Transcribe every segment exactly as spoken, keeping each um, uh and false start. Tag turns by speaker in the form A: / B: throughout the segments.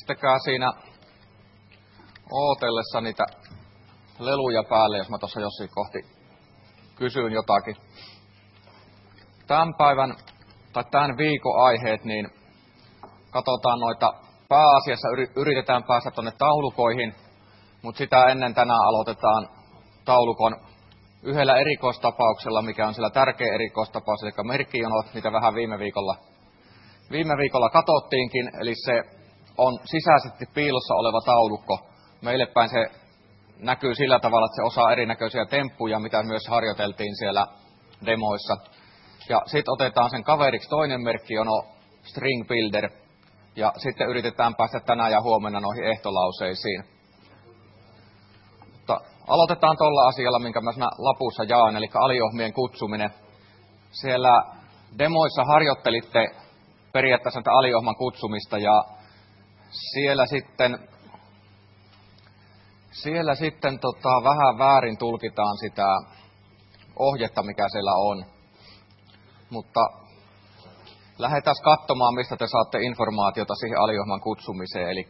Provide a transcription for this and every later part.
A: pistäkää siinä ootellessa niitä leluja päälle, jos mä tuossa jossain kohti kysyn jotakin. Tämän päivän tai tämän viikon aiheet, niin katsotaan noita, pääasiassa yritetään päästä tuonne taulukoihin, mutta sitä ennen tänään aloitetaan taulukon yhdellä erikoistapauksella, mikä on siellä tärkeä erikoistapaus, eli merkkijonot, mitä vähän viime viikolla, viime viikolla katsottiinkin, eli se on sisäisesti piilossa oleva taulukko. Meille päin se näkyy sillä tavalla, että se osaa erinäköisiä temppuja, mitä myös harjoiteltiin siellä demoissa. Ja sitten otetaan sen kaveriksi toinen merkkijono, String Builder, ja sitten yritetään päästä tänään ja huomenna noihin ehtolauseisiin. Mutta aloitetaan tuolla asialla, minkä mä siinä lapussa jaan, eli aliohmien kutsuminen. Siellä demoissa harjoittelitte periaatteessa aliohman kutsumista, ja siellä sitten, siellä sitten tota, vähän väärin tulkitaan sitä ohjetta, mikä siellä on. Mutta lähdetään katsomaan, mistä te saatte informaatiota siihen aliohman kutsumiseen. Eli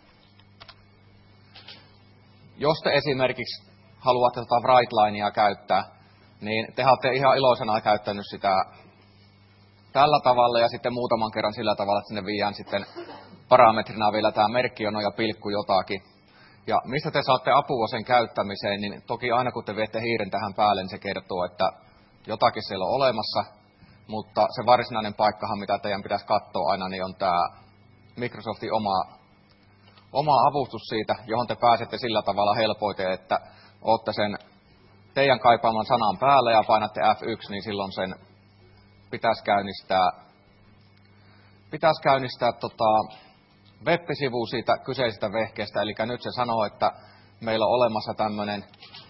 A: jos te esimerkiksi haluatte tota WriteLinea käyttää, niin te olette ihan iloisena käyttänyt sitä tällä tavalla ja sitten muutaman kerran sillä tavalla, että sinne viiään sitten parametrina vielä tämä merkkijono ja pilkku jotakin. Ja mistä te saatte apua sen käyttämiseen, niin toki aina kun te viette hiiren tähän päälle, niin se kertoo, että jotakin siellä on olemassa. Mutta se varsinainen paikkahan, mitä teidän pitäisi katsoa aina, niin on tämä Microsoftin oma, oma avustus siitä, johon te pääsette sillä tavalla helpoiten, että olette sen teidän kaipaaman sanan päällä ja painatte F yksi, niin silloin sen pitäisi käynnistää, pitäisi käynnistää tota web-sivu siitä kyseisestä vehkeestä. Eli nyt se sanoo, että meillä on olemassa tämmöinen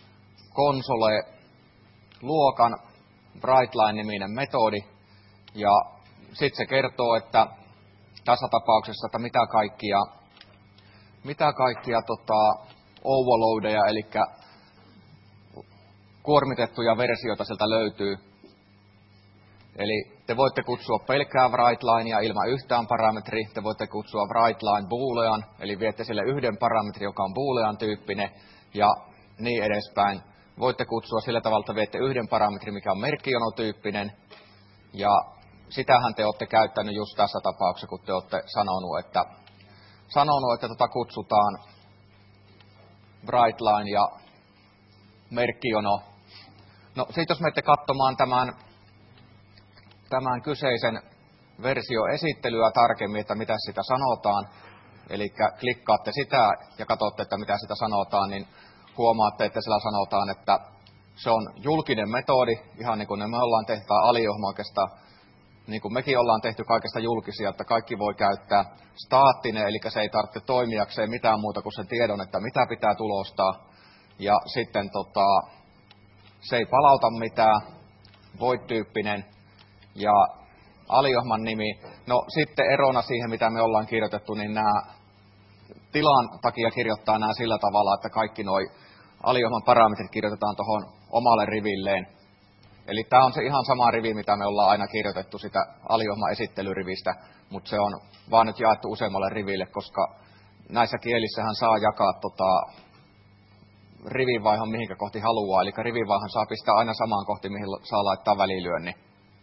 A: console-luokan WriteLine-niminen metodi, ja sitten se kertoo, että tässä tapauksessa, että mitä kaikkia, mitä kaikkia tota, overloadeja, eli kuormitettuja versioita sieltä löytyy. Eli te voitte kutsua pelkkää WriteLinea ilman yhtään parametri, te voitte kutsua WriteLine boolean, eli viette sille yhden parametri, joka on boolean tyyppinen, ja niin edespäin. Voitte kutsua sillä tavalla, että viette yhden parametrin, mikä on merkkijonotyyppinen, ja sitähän te olette käyttänyt just tässä tapauksessa, kun te olette sanonut, että, sanonut, että tota kutsutaan WriteLine ja merkkijono. No sitten jos menette katsomaan tämän, tämän kyseisen versioesittelyä tarkemmin, että mitä sitä sanotaan, eli klikkaatte sitä ja katsotte, että mitä sitä sanotaan, niin huomaatte, että siellä sanotaan, että se on julkinen metodi, ihan niin kuin me ollaan tehty aliohma oikeastaan, niin kuin mekin ollaan tehty kaikesta julkisia, että kaikki voi käyttää. Staattinen, eli se ei tarvitse toimijakseen mitään muuta kuin sen tiedon, että mitä pitää tulostaa. Ja sitten tota, se ei palauta mitään, void-tyyppinen ja aliohman nimi. No sitten erona siihen, mitä me ollaan kirjoitettu, niin nämä tilan takia kirjoittaa nämä sillä tavalla, että kaikki nuo aliohman parametrit kirjoitetaan tuohon omalle rivilleen. Eli tämä on se ihan sama rivi, mitä me ollaan aina kirjoitettu sitä aliohman esittelyrivistä, mutta se on vaan nyt jaettu useammalle riville, koska näissä kielissähän saa jakaa tota, rivinvaihon mihinkä kohti haluaa. Eli rivinvaihon saa pistää aina samaan kohti, mihin saa laittaa välilyönnin.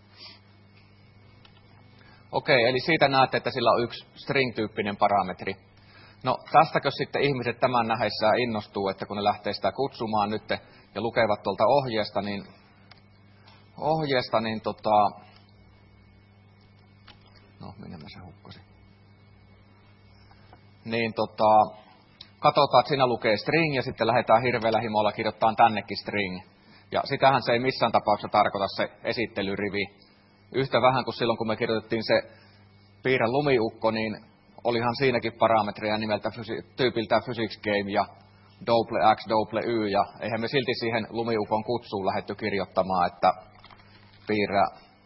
A: Okei, eli siitä näette, että sillä on yksi string-tyyppinen parametri. No tästäkö sitten ihmiset tämän nähdessään innostuu, että kun ne lähtee sitä kutsumaan nyt ja lukevat tuolta ohjeesta, niin, ohjeesta, niin tota, no minne mä se hukkasin, niin tota, katsotaan, että siinä lukee string ja sitten lähdetään hirveällä himolla kirjoittamaan tännekin string. Ja sitähän se ei missään tapauksessa tarkoita se esittelyrivi. Yhtä vähän kuin silloin, kun me kirjoitettiin se piirrä lumiukko, niin olihan siinäkin parametreja nimeltä tyypiltä physics game ja double x, double y, ja eihän me silti siihen lumiukon kutsuun lähdetty kirjoittamaan, että piirrä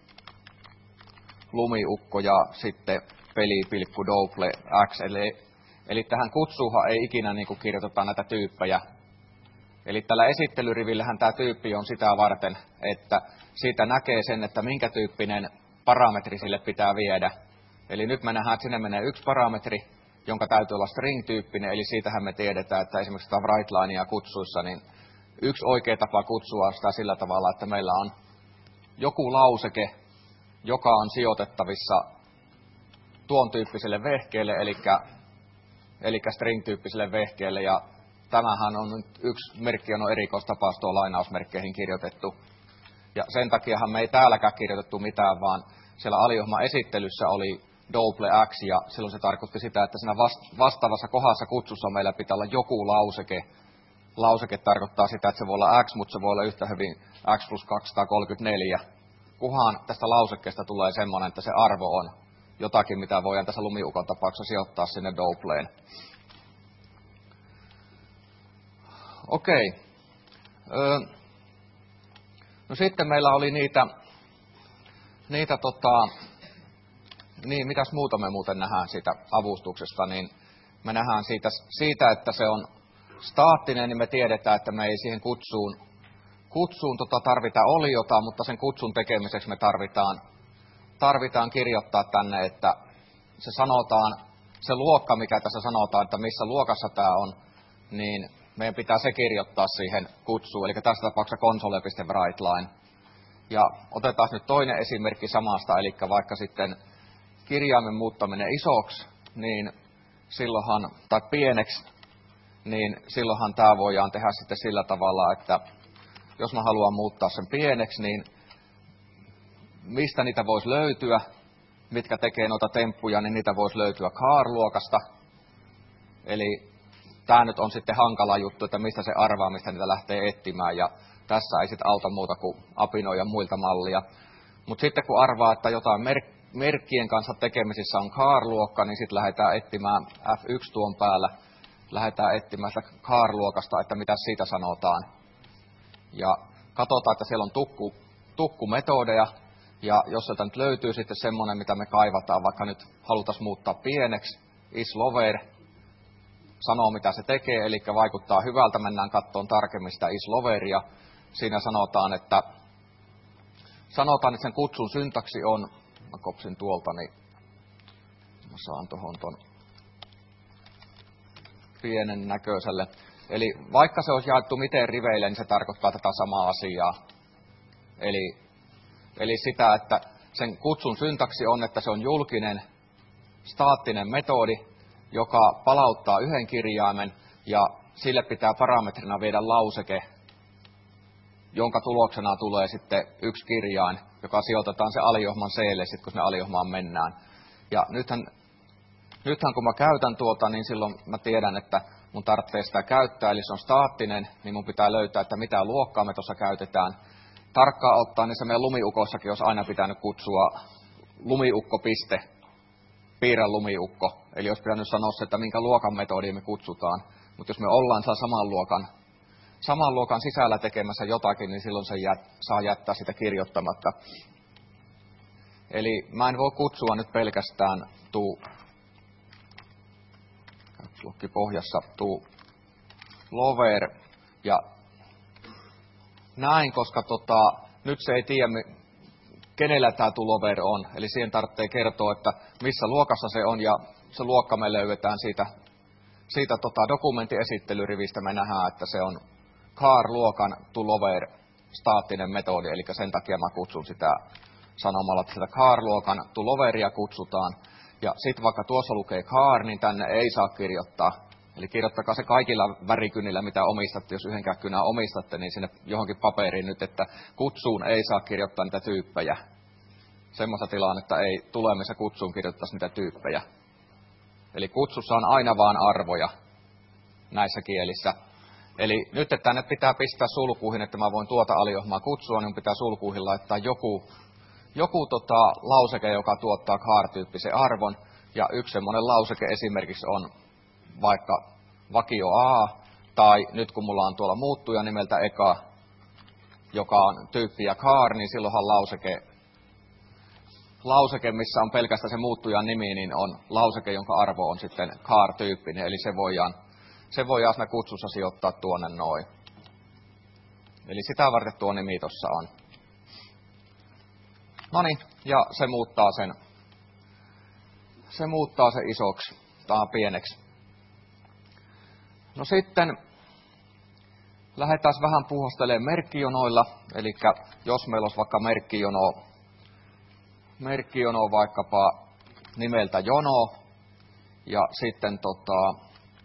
A: lumiukko ja sitten peli-pilkku double x, eli, eli tähän kutsuuhan ei ikinä niin kuin kirjoiteta näitä tyyppejä. Eli tällä esittelyrivillähän tämä tyyppi on sitä varten, että siitä näkee sen, että minkä tyyppinen parametri sille pitää viedä. Eli nyt me nähdään, että sinne menee yksi parametri, jonka täytyy olla string-tyyppinen, eli siitähän me tiedetään, että esimerkiksi tätä write-linea kutsuissa, niin yksi oikea tapa kutsua sitä sillä tavalla, että meillä on joku lauseke, joka on sijoitettavissa tuon tyyppiselle vehkeelle, eli, eli string-tyyppiselle vehkeelle, ja tämähän on nyt yksi merkkiono erikoistapaus tuo lainausmerkkeihin kirjoitettu. Ja sen takiahan me ei täälläkään kirjoitettu mitään, vaan siellä aliohjelman esittelyssä oli double x, ja silloin se tarkoitti sitä, että siinä vastaavassa kohdassa kutsussa meillä pitää olla joku lauseke. Lauseke tarkoittaa sitä, että se voi olla x, mutta se voi olla yhtä hyvin x plus kaksisataakolmekymmentäneljä. Kuhan tästä lausekkeesta tulee semmoinen, että se arvo on jotakin, mitä voidaan tässä lumiukon tapauksessa sijoittaa sinne doubleen. Okei. Öö. No sitten meillä oli niitä, niitä tota, niin mitäs muuta me muuten nähdään siitä avustuksesta, niin me nähdään siitä, siitä että se on staattinen, niin me tiedetään, että me ei siihen kutsuun, kutsuun tota tarvita oliota, mutta sen kutsun tekemiseksi me tarvitaan, tarvitaan kirjoittaa tänne, että se sanotaan, se luokka, mikä tässä sanotaan, että missä luokassa tämä on, niin meidän pitää se kirjoittaa siihen kutsuun, eli tässä tapauksessa console.writeLine. Ja otetaan nyt toinen esimerkki samasta, eli vaikka sitten kirjaimen muuttaminen isoksi, niin silloinhan, tai pieneksi, niin silloinhan tämä voidaan tehdä sitten sillä tavalla, että jos mä haluan muuttaa sen pieneksi, niin mistä niitä voisi löytyä, mitkä tekee noita temppuja, niin niitä voisi löytyä char-luokasta. Eli tämä nyt on sitten hankala juttu, että mistä se arvaa, mistä niitä lähtee etsimään, ja tässä ei sitten auta muuta kuin apinoida muilta mallia. Mutta sitten kun arvaa, että jotain merk- merkkien kanssa tekemisissä on char-luokka, niin sitten lähdetään etsimään F yksi tuon päällä, lähdetään etsimään sitä char-luokasta, että mitä siitä sanotaan. Ja katsotaan, että siellä on tukku, tukkumetodeja, ja jos sieltä nyt löytyy sitten semmoinen, mitä me kaivataan, vaikka nyt halutaan muuttaa pieneksi, isLower, sanoo mitä se tekee, eli vaikuttaa hyvältä, mennään katsomaan tarkemmin sitä isLoweria. Siinä sanotaan, että, sanotaan, että sen kutsun syntaksi on, mä kopsin tuolta, niin mä saan tuohon ton pienen näköiselle. Eli vaikka se olisi jaettu miten riveille, niin se tarkoittaa tätä samaa asiaa. Eli, eli sitä, että sen kutsun syntaksi on, että se on julkinen staattinen metodi, joka palauttaa yhden kirjaimen, ja sille pitää parametrina viedä lauseke, jonka tuloksena tulee sitten yksi kirjain, joka sijoitetaan se aliohjelman C:lle, sitten kun sinne aliohjelmaan mennään. Ja nythän, nythän kun mä käytän tuota, niin silloin mä tiedän, että mun tarvitsee sitä käyttää, eli se on staattinen, niin mun pitää löytää, että mitä luokkaa me tuossa käytetään. Tarkkaan ottaen, niin se meidän lumiukossakin olisi aina pitänyt kutsua lumiukko piste, piirrä lumiukko. Eli olisi pitänyt sanoa se, että minkä luokan metodia me kutsutaan. Mutta jos me ollaan saman luokan, saman luokan sisällä tekemässä jotakin, niin silloin se jät, saa jättää sitä kirjoittamatta. Eli mä en voi kutsua nyt pelkästään tuu, pohjassa tuu lover ja näin, koska tota, nyt se ei tiedä, kenellä tämä tulover on. Eli siihen tarvitsee kertoa, että missä luokassa se on, ja se luokka me löydetään siitä, siitä tota dokumenttiesittelyrivistä. Me nähdään, että se on char-luokan tulover staattinen metodi, eli sen takia mä kutsun sitä sanomalla, että sitä char-luokan tuloveria kutsutaan. Ja sitten vaikka tuossa lukee char, niin tänne ei saa kirjoittaa. Eli kirjoittakaa se kaikilla värikynillä, mitä omistatte. Jos yhdenkään kynää omistatte, niin sinne johonkin paperiin nyt, että kutsuun ei saa kirjoittaa niitä tyyppejä. Semmoista tilannetta ei tule, missä kutsuun kirjoittaisi niitä tyyppejä. Eli kutsussa on aina vaan arvoja näissä kielissä. Eli nyt, että tänne pitää pistää sulkuihin, että mä voin tuota aliohjelmaa kutsua, niin pitää sulkuihin laittaa joku, joku tota, lauseke, joka tuottaa char-tyyppisen arvon. Ja yksi semmoinen lauseke esimerkiksi on vaikka vakio A, tai nyt kun mulla on tuolla muuttuja nimeltä eka, joka on tyyppi ja char, niin silloinhan lauseke, lauseke, missä on pelkästään se muuttujan nimi, niin on lauseke, jonka arvo on sitten char-tyyppinen, eli se voidaan, se voidaan siinä kutsussa sijoittaa tuonne noin. Eli sitä varten tuo nimi tuossa on. Noniin, ja se muuttaa sen, se muuttaa sen isoksi. otetaan pieneksi. No sitten lähdetään vähän puhastelemaan merkkijonoilla. Eli jos meillä olisi vaikka merkkijono, merkkijono vaikkapa nimeltä jono, ja sitten tota,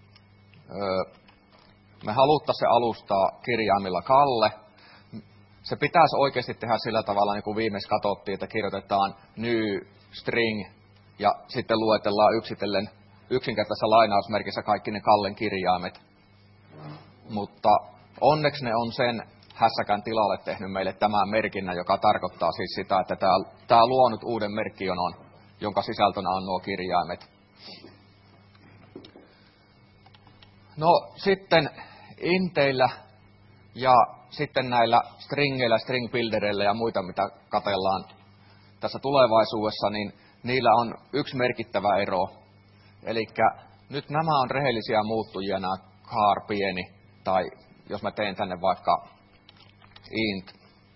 A: me haluttaisiin se alustaa kirjaimilla Kalle. Se pitäisi oikeasti tehdä sillä tavalla, niin kuin viimeksi katsottiin, että kirjoitetaan new string ja sitten luetellaan yksitellen yksinkertaisessa lainausmerkissä kaikki ne Kallen kirjaimet. Mutta onneksi ne on sen hässäkän tilalle tehnyt meille tämän merkinnän, joka tarkoittaa siis sitä, että tämä, tämä luo nyt uuden merkkijonon, jonka sisältönä on nuo kirjaimet. No sitten inteillä ja sitten näillä stringeillä, string buildereillä ja muita, mitä katsellaan tässä tulevaisuudessa, niin niillä on yksi merkittävä ero. Eli nyt nämä on rehellisiä muuttujia, nämä char pieni, tai jos mä teen tänne vaikka int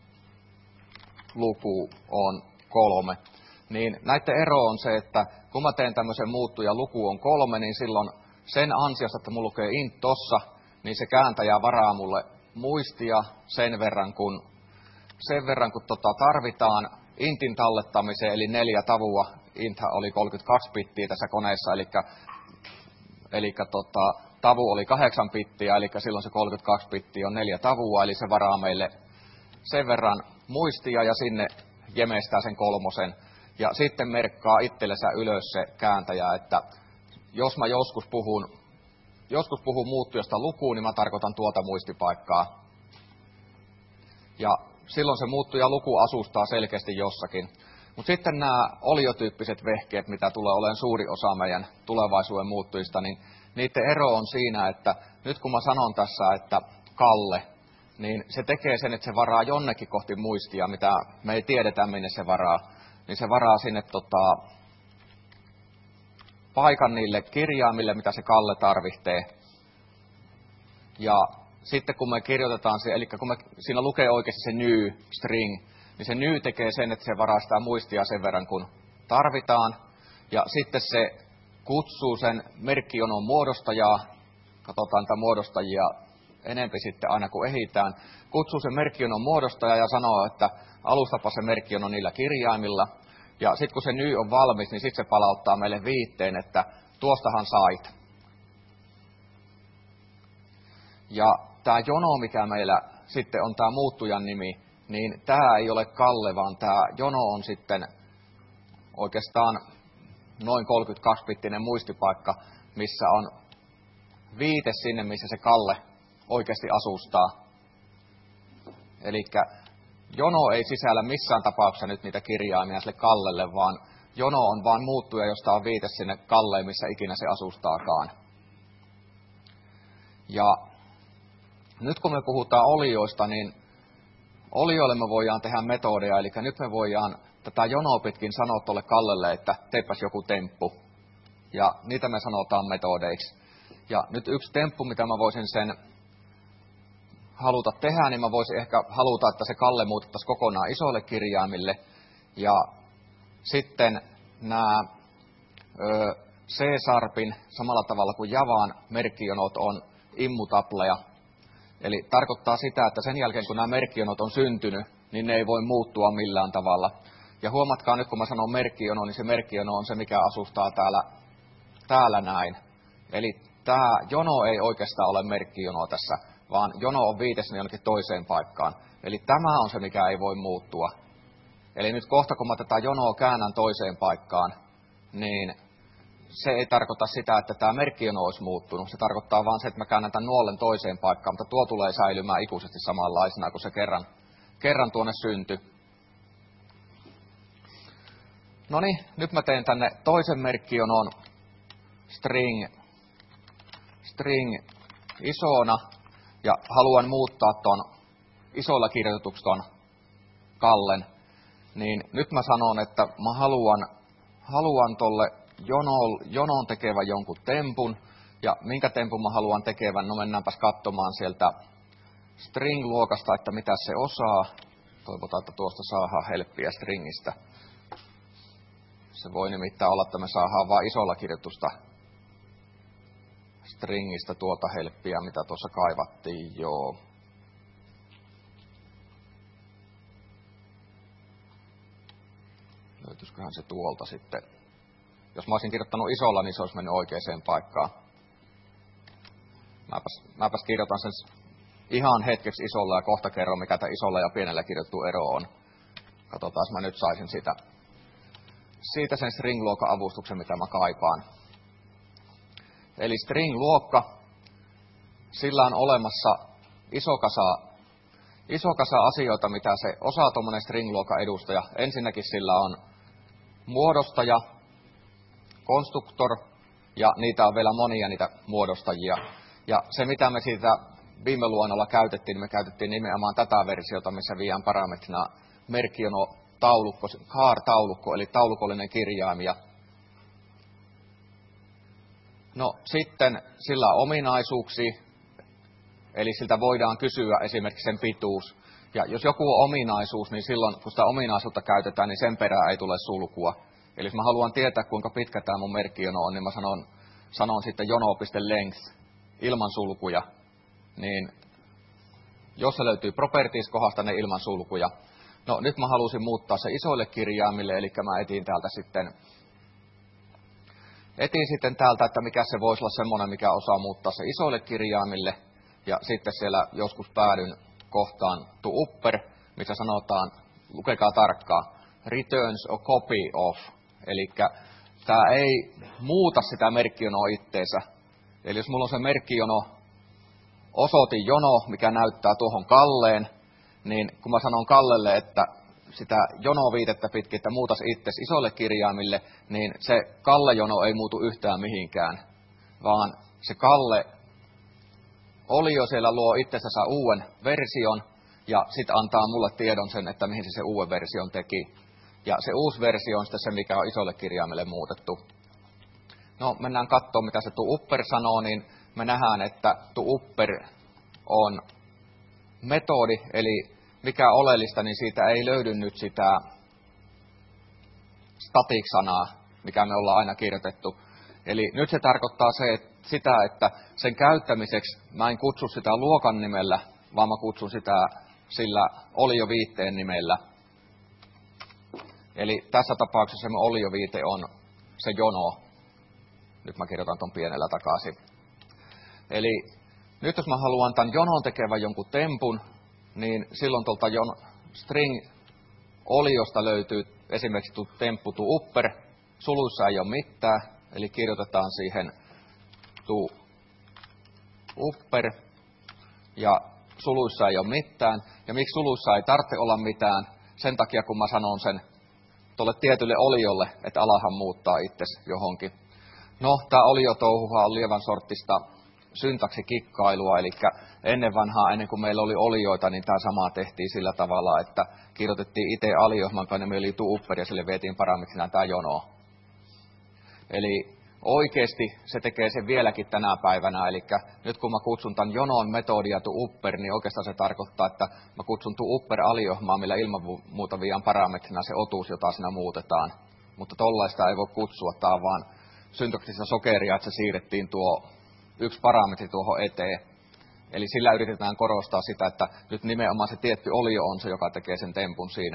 A: luku on kolme, niin näiden ero on se, että kun mä teen tämmöisen muuttuja luku on kolme, niin silloin sen ansiosta, että mulla lukee int tossa, niin se kääntäjä varaa mulle muistia sen verran, kun, sen verran, kun tota tarvitaan intin tallettamiseen, eli neljä tavua. Inthän oli kolmekymmentäkaksi bittiä tässä koneessa, eli, eli tota, tavu oli kahdeksan bittiä, eli silloin se kolmekymmentäkaksi bittiä on neljä tavua, eli se varaa meille sen verran muistia ja sinne jemestää sen kolmosen. Ja sitten merkkaa itsellensä ylös se kääntäjä, että jos mä joskus puhun, joskus puhun muuttujasta lukuun, niin mä tarkoitan tuota muistipaikkaa. Ja silloin se muuttuja luku asustaa selkeästi jossakin. Mutta sitten nämä oliotyyppiset vehkeet, mitä tulee olemaan suuri osa meidän tulevaisuuden muuttujista, niin niiden ero on siinä, että nyt kun mä sanon tässä, että Kalle, niin se tekee sen, että se varaa jonnekin kohti muistia, mitä me ei tiedetä, minne se varaa. Niin se varaa sinne tota, paikan niille kirjaimille, mitä se Kalle tarvitsee. Ja sitten kun me kirjoitetaan se, eli kun me, siinä lukee oikeasti se new string, niin se new tekee sen, että se varaa sitä muistia sen verran, kun tarvitaan. Ja sitten se kutsuu sen merkkijonon muodostajaa, katsotaan tätä muodostajia enempi sitten aina kun ehitään, kutsuu sen merkkijonon muodostajaa ja sanoo, että alustapa se merkkijono niillä kirjaimilla. Ja sitten kun se new on valmis, niin sitten se palauttaa meille viitteen, että tuostahan sait. Ja tämä jono, mikä meillä sitten on tämä muuttujan nimi, niin tämä ei ole Kalle, vaan tämä jono on sitten oikeastaan noin kolmekymmentäkaksi-bittinen muistipaikka, missä on viite sinne, missä se Kalle oikeasti asustaa. Eli jono ei sisällä missään tapauksessa nyt niitä kirjaimia sille Kallelle, vaan jono on vain muuttuja, josta on viite sinne Kalleen, missä ikinä se asustaakaan. Ja nyt kun me puhutaan olioista, niin olioille me voidaan tehdä metodeja, eli nyt me voidaan tätä jonoa pitkin sanoa tuolle Kallelle, että teepäs joku temppu. Ja niitä me sanotaan metodeiksi. Ja nyt yksi temppu, mitä mä voisin sen haluta tehdä, niin mä voisin ehkä haluta, että se Kalle muutettaisiin kokonaan isoille kirjaimille. Ja sitten nämä C-sharpin samalla tavalla kuin Javan merkkijonot on immutableja. Eli tarkoittaa sitä, että sen jälkeen kun nämä merkkijonot on syntynyt, niin ne ei voi muuttua millään tavalla. Ja huomatkaa nyt, kun mä sanon merkkijono, niin se merkkijono on se, mikä asustaa täällä, täällä näin. Eli tämä jono ei oikeastaan ole merkkijono tässä, vaan jono on viite sinne jonnekin toiseen paikkaan. Eli tämä on se, mikä ei voi muuttua. Eli nyt kohta, kun mä tätä jonoa käännän toiseen paikkaan, niin se ei tarkoita sitä, että tämä merkkijono olisi muuttunut. Se tarkoittaa vain se, että mä käännän tämän nuolen toiseen paikkaan, mutta tuo tulee säilymään ikuisesti samanlaisena, kun se kerran, kerran tuonne syntyi. No niin, nyt mä teen tänne toisen merkkijonon string, string isona ja haluan muuttaa ton isolla kirjoituksella ton Kallen. Niin nyt mä sanon, että mä haluan, haluan tolle jonon, jonon tekevän jonkun tempun. Ja minkä tempun mä haluan tekevän? No mennäänpäs katsomaan sieltä string-luokasta, että mitä se osaa. Toivotaan, että tuosta saadaan helppiä stringistä. Se voi nimittäin olla, että me saadaan vain isolla kirjoitusta stringistä tuota helppiä, mitä tuossa kaivattiin, joo. Löytyisiköhän se tuolta sitten. Jos mä olisin kirjoittanut isolla, niin se olisi mennyt oikeaan paikkaan. Mäpäs, mäpäs kirjoitan sen ihan hetkeksi isolla ja kohta kerron, mikä tämä isolla ja pienellä kirjoittu ero on. Katsotaan, jos mä nyt saisin sitä. Siitä sen string-luokan avustuksen, mitä mä kaipaan. Eli string-luokka, sillä on olemassa iso kasa, iso kasa asioita, mitä se osaa tuommoinen string-luokan edustaja. Ensinnäkin sillä on muodostaja, konstruktor, ja niitä on vielä monia niitä muodostajia. Ja se, mitä me siitä viime luonnolla käytettiin, niin me käytettiin nimenomaan tätä versiota, missä viiään parametrina merkkijono taulukko, char-taulukko, eli taulukollinen kirjaimia. No sitten sillä on ominaisuuksia, eli siltä voidaan kysyä esimerkiksi sen pituus. Ja jos joku on ominaisuus, niin silloin kun sitä ominaisuutta käytetään, niin sen perään ei tule sulkua. Eli jos mä haluan tietää, kuinka pitkä tämä mun merkkijono on, niin mä sanon, sanon sitten jono.length ilman sulkuja. Niin jos se löytyy properties-kohdasta, ne ilman sulkuja. No nyt mä halusin muuttaa se isoille kirjaimille, eli mä etin täältä sitten, etin sitten täältä, että mikä se voisi olla semmoinen, mikä osaa muuttaa se isoille kirjaimille. Ja sitten siellä joskus päädyn kohtaan to upper, missä sanotaan, lukekaa tarkkaan, returns a copy of. Eli tämä ei muuta sitä merkkijonoa itteensä. Eli jos mulla on se merkkijono, osoitin jono, mikä näyttää tuohon Kalleen, niin kun mä sanon Kallelle, että sitä jonoviitettä pitkin, että muutas itses isolle kirjaimille, niin se Kalle-jono ei muutu yhtään mihinkään, vaan se Kalle oli jo siellä luo itsensä uuden version, ja sitten antaa mulle tiedon sen, että mihin se se uuden version teki. Ja se uusi versio on sitten se, mikä on isolle kirjaimelle muutettu. No, mennään katsomaan, mitä se to upper sanoo, niin me nähdään, että to upper on metodi, eli mikä oleellista, niin siitä ei löydy nyt sitä static-sanaa, mikä me ollaan aina kirjoitettu. Eli nyt se tarkoittaa se, että sitä, että sen käyttämiseksi mä en kutsu sitä luokan nimellä, vaan mä kutsun sitä sillä olioviitteen nimellä. Eli tässä tapauksessa se olioviite on se jono. Nyt mä kirjoitan ton pienellä takaisin. Eli nyt jos mä haluan tämän jonon tekevän jonkun tempun, niin silloin tuolta string oliosta löytyy esimerkiksi temppu to upper. Suluissa ei ole mitään, eli kirjoitetaan siihen to upper, ja suluissa ei ole mitään. Ja miksi suluissa ei tarvitse olla mitään? Sen takia, kun mä sanon sen tuolle tietylle oliolle, että alahan muuttaa itsesi johonkin. No, tämä oliotouhuhan on lievän sorttista syntaksikikkailua, eli ennen vanhaa, ennen kuin meillä oli olioita, niin tämä sama tehtiin sillä tavalla, että kirjoitettiin itse aliohman, joka nimi oli to upper, ja sille vietiin parametrina tämä jono. Eli oikeasti se tekee sen vieläkin tänä päivänä, eli nyt kun mä kutsun tämän jonon metodia to upper, niin oikeastaan se tarkoittaa, että mä kutsun to upper aliohmaa, millä ilman muuta viian parametrina se otuus, jota siinä muutetaan. Mutta tollaista ei voi kutsua, tämä on vaan syntaksissa sokeria, että se siirrettiin tuo yksi parametri tuohon eteen. Eli sillä yritetään korostaa sitä, että nyt nimenomaan se tietty olio on se, joka tekee sen tempun siinä.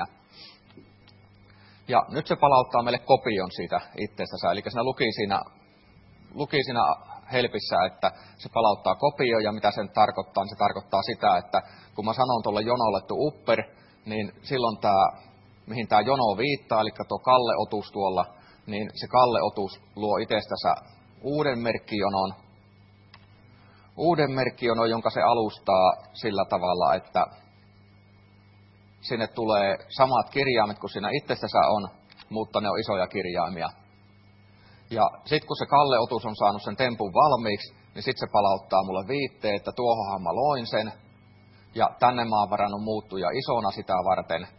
A: Ja nyt se palauttaa meille kopion siitä itsestänsä. Eli siinä luki siinä, luki siinä helpissä, että se palauttaa kopio, ja mitä sen tarkoittaa, niin se tarkoittaa sitä, että kun mä sanon tuolle jonolle to upper, niin silloin tämä, mihin tämä jono viittaa, eli tuo Kalle-otus tuolla, niin se Kalle-otus luo itsestänsä uuden merkkijonon, uuden merkkijonon, jonka se alustaa sillä tavalla, että sinne tulee samat kirjaimet kuin siinä itsessänsä on, mutta ne on isoja kirjaimia. Ja sitten kun se Kalle-otus on saanut sen tempun valmiiksi, niin sitten se palauttaa mulle viitteen, että tuohonhan mä loin sen, ja tänne mä oon varannut muuttuja isona sitä varten.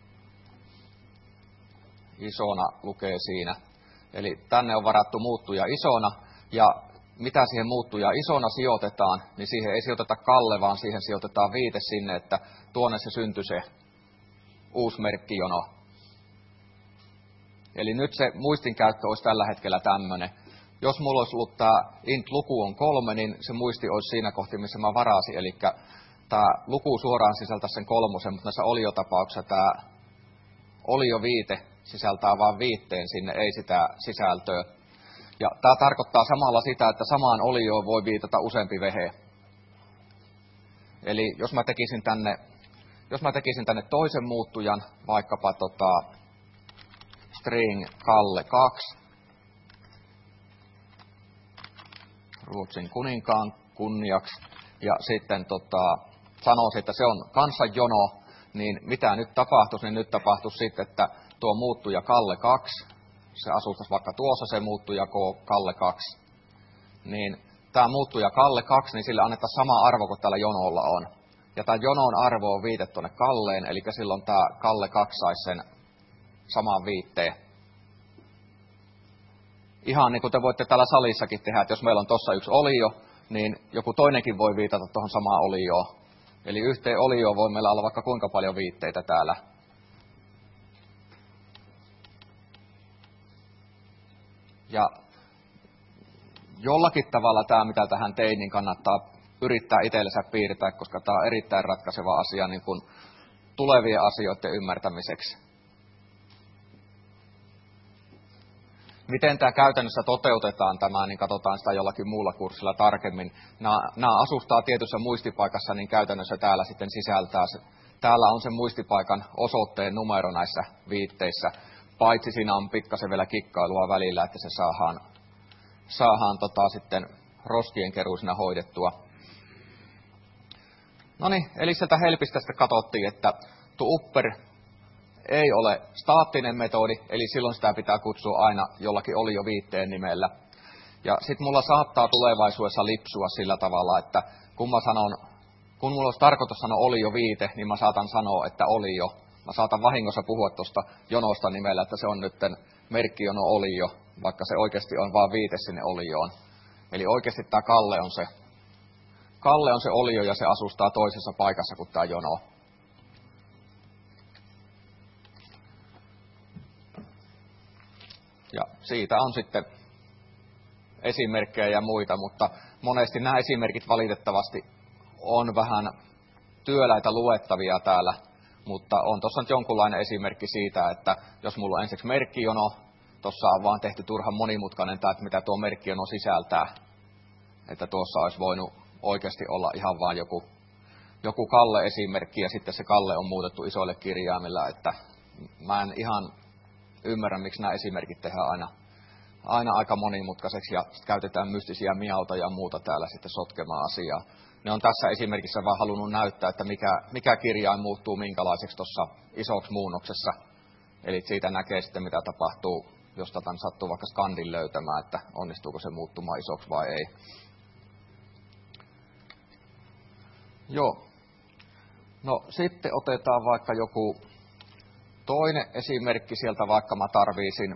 A: Isona lukee siinä. Eli tänne on varattu muuttuja isona, ja mitä siihen muuttuja isona sijoitetaan, niin siihen ei sijoiteta Kalle, vaan siihen sijoitetaan viite sinne, että tuonne se syntyi se uusi merkkijono. Eli nyt se muistinkäyttö olisi tällä hetkellä tämmöinen. jos mulla olisi ollut tämä int-luku on kolme, niin se muisti olisi siinä kohti, missä mä varasin. Eli tämä luku suoraan sisältää sen kolmosen, mutta näissä oliotapauksissa tämä olioviite sisältää vain viitteen sinne, ei sitä sisältöä. Ja tämä tarkoittaa samalla sitä, että samaan olioon voi viitata useampi vehe. Eli jos mä tekisin tänne, jos mä tekisin tänne toisen muuttujan, vaikkapa tota string Kalle kaksi, Ruotsin kuninkaan kunniaksi, ja sitten tota, sanoisin, että se on kansanjono, niin mitä nyt tapahtuisi, niin nyt tapahtuisi sitten, että tuo muuttuja Kalle kaksi, se asustaisi vaikka tuossa se muuttuja Kalle kaksi, niin tämä muuttuja Kalle kaksi, niin sille annetaan sama arvo kuin täällä jonolla on. Ja tämä jonon arvo on viite tuonne Kalleen, eli silloin tämä Kalle kaksi saisi sen saman viitteen. Ihan niin kuin te voitte täällä salissakin tehdä, että jos meillä on tuossa yksi olio, niin joku toinenkin voi viitata tuohon samaan olioon. Eli yhteen olioon voi meillä olla vaikka kuinka paljon viitteitä täällä. Ja jollakin tavalla tämä, mitä tähän tein, niin kannattaa yrittää itsellensä piirtää, koska tämä on erittäin ratkaiseva asia niin kuin tulevien asioiden ymmärtämiseksi. Miten tämä käytännössä toteutetaan tämä, niin katsotaan sitä jollakin muulla kurssilla tarkemmin. Nämä, nämä asustaa tietyssä muistipaikassa, niin käytännössä täällä sitten sisältää se. Täällä on se muistipaikan osoitteen numero näissä viitteissä, paitsi siinä on pikkasen vielä kikkailua välillä, että se saadaan, saadaan tota sitten roskien keruusina hoidettua. No niin, eli sieltä helpistä sitten katsottiin, että tuo upper ei ole staattinen metodi, eli silloin sitä pitää kutsua aina jollakin olioviitteen nimellä. Ja sitten mulla saattaa tulevaisuudessa lipsua sillä tavalla, että kun mä sanon, kun mulla olisi tarkoitus sanoa olioviite, niin mä saatan sanoa, että olio. Mä saatan vahingossa puhua tuosta jonosta nimellä, että se on nytten merkkijono olio, vaikka se oikeasti on vaan viite sinne olioon. Eli oikeasti tämä Kalle on se, Kalle on se olio ja se asustaa toisessa paikassa kuin tämä jono. Ja siitä on sitten esimerkkejä ja muita, mutta monesti nämä esimerkit valitettavasti on vähän työläitä luettavia täällä, mutta on tuossa nyt jonkunlainen esimerkki siitä, että jos mulla on ensiksi merkkijono, tuossa on vaan tehty turhan monimutkainen tämä, että mitä tuo merkkijono sisältää. Että tuossa olisi voinut oikeasti olla ihan vain joku, joku Kalle-esimerkki ja sitten se Kalle on muutettu isoille kirjaimilla, että mä en ihan ymmärrä, miksi nämä esimerkit tehdään aina, aina aika monimutkaiseksi ja käytetään mystisiä miauta ja muuta täällä sitten sotkemaan asiaa. Ne on tässä esimerkissä vaan halunnut näyttää, että mikä, mikä kirjain muuttuu minkälaiseksi tuossa isoksi muunnoksessa. Eli siitä näkee sitten, mitä tapahtuu, jos tätä sattuu vaikka skandin löytämään, että onnistuuko se muuttumaan isoksi vai ei. Joo. No sitten otetaan vaikka joku toinen esimerkki sieltä, vaikka mä tarviisin,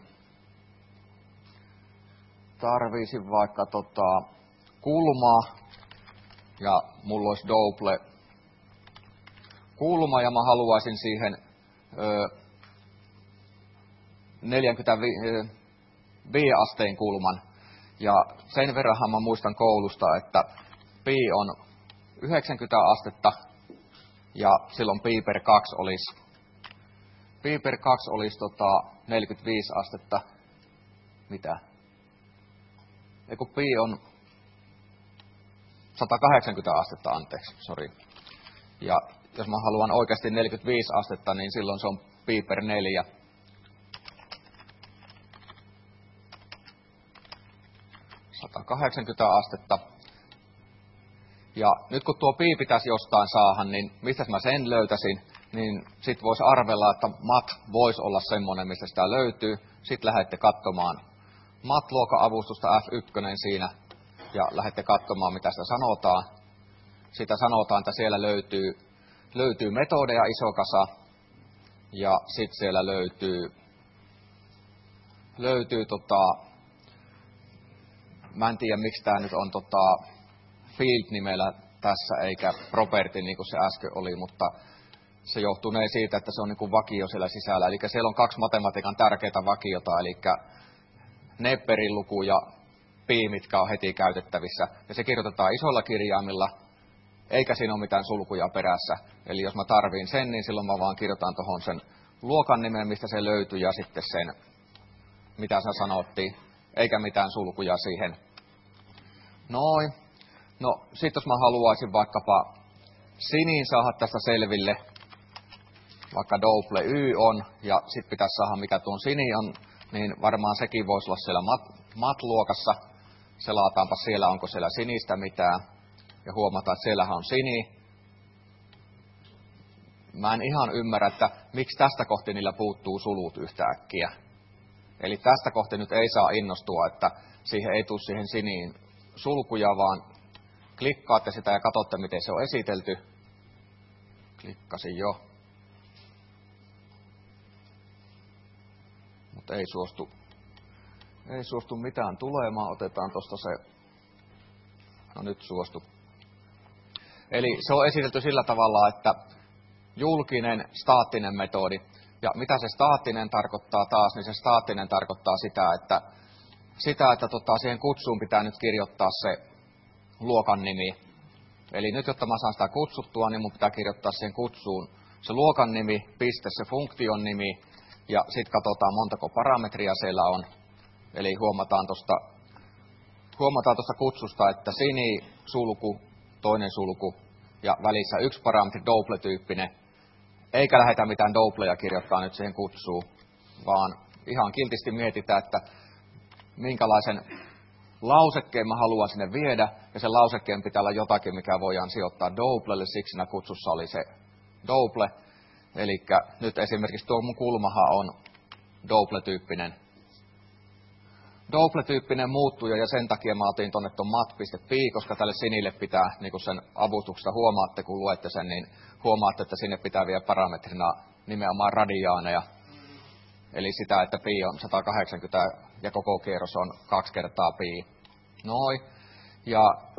A: tarviisin vaikka tota kulmaa ja mulla olisi double kulma ja mä haluaisin siihen ö, neljäkymmentäviisi asteen kulman. Ja sen verranhan mä muistan koulusta, että pi on yhdeksänkymmentä astetta ja silloin pi per kaksi olisi pi per kaksi olisi tota neljäkymmentäviisi astetta. Mitä? Eiku pi on sata kahdeksankymmentä astetta, anteeksi, sori. Ja jos mä haluan oikeasti neljäkymmentäviisi astetta, niin silloin se on pi per neljä. sata kahdeksankymmentä astetta. Ja nyt kun tuo pi pitäisi jostain saada, niin mistä mä sen löytäisin? Niin sit voisi arvella, että mat voisi olla semmoinen, mistä sitä löytyy. Sitten lähdette katsomaan mat-luokan avustusta F yksi siinä ja lähdette katsomaan, mitä sitä sanotaan. Sitä sanotaan, että siellä löytyy, löytyy metodeja iso kasa ja sitten siellä löytyy, löytyy tota, mä en tiedä miksi tämä nyt on tota field-nimellä tässä eikä property niin kuin se äsken oli, mutta se johtunee siitä, että se on niin kuin vakio siellä sisällä. Eli siellä on kaksi matematiikan tärkeää vakiota, eli Nepperin luku ja pi, mitkä on heti käytettävissä. Ja se kirjoitetaan isoilla kirjaimilla, eikä siinä ole mitään sulkuja perässä. Eli jos mä tarviin sen, niin silloin mä vaan kirjoitan tuohon sen luokan nimen, mistä se löytyy, ja sitten sen, mitä sä sanottiin, eikä mitään sulkuja siihen. Noin. No, sit jos mä haluaisin vaikkapa siniin saada tästä selville, vaikka double y on, ja sit pitäisi saada mikä tuon sini on, niin varmaan sekin voisi olla siellä mat, mat-luokassa. Selataanpa siellä, onko siellä sinistä mitään, ja huomataan, että siellähän on sini. Mä en ihan ymmärrä, että miksi tästä kohti niillä puuttuu sulut yhtäkkiä. Eli tästä kohti nyt ei saa innostua, että siihen ei tule siihen siniin sulkuja, vaan klikkaatte sitä ja katsotte, miten se on esitelty. Klikkasin jo. Mutta ei suostu, ei suostu mitään tulemaan. Otetaan tuosta se. No nyt suostu. Eli se on esitelty sillä tavalla, että julkinen staattinen metodi. Ja mitä se staattinen tarkoittaa taas, niin se staattinen tarkoittaa sitä, että, sitä, että tota, siihen kutsuun pitää nyt kirjoittaa se luokan nimi. Eli nyt, jotta mä saan sitä kutsuttua, niin mun pitää kirjoittaa siihen kutsuun se luokan nimi, piste se funktion nimi, ja sitten katsotaan montako parametria siellä on. Eli huomataan tuosta huomataan tuosta kutsusta, että sini, sulku, toinen sulku ja välissä yksi parametri, double-tyyppinen. Eikä lähdetä mitään doubleja kirjoittaa nyt siihen kutsuun, vaan ihan kiltisti mietitään, että minkälaisen lausekkeen mä haluan sinne viedä, ja sen lausekkeen pitää olla jotakin, mikä voidaan sijoittaa doublelle, siksi siinä kutsussa oli se double. Eli nyt esimerkiksi tuo mun kulmahan on double-tyyppinen. Double-tyyppinen muuttuja, ja sen takia mä otin tuonne tuon mat.pi, koska tälle sinille pitää, niin kuin sen avustuksesta huomaatte, kun luette sen, niin huomaatte, että sinne pitää vielä parametrina nimenomaan radiaaneja. Eli sitä, että pi on sata kahdeksankymmentä ja koko kierros on kaksi kertaa pi. Noin. Ja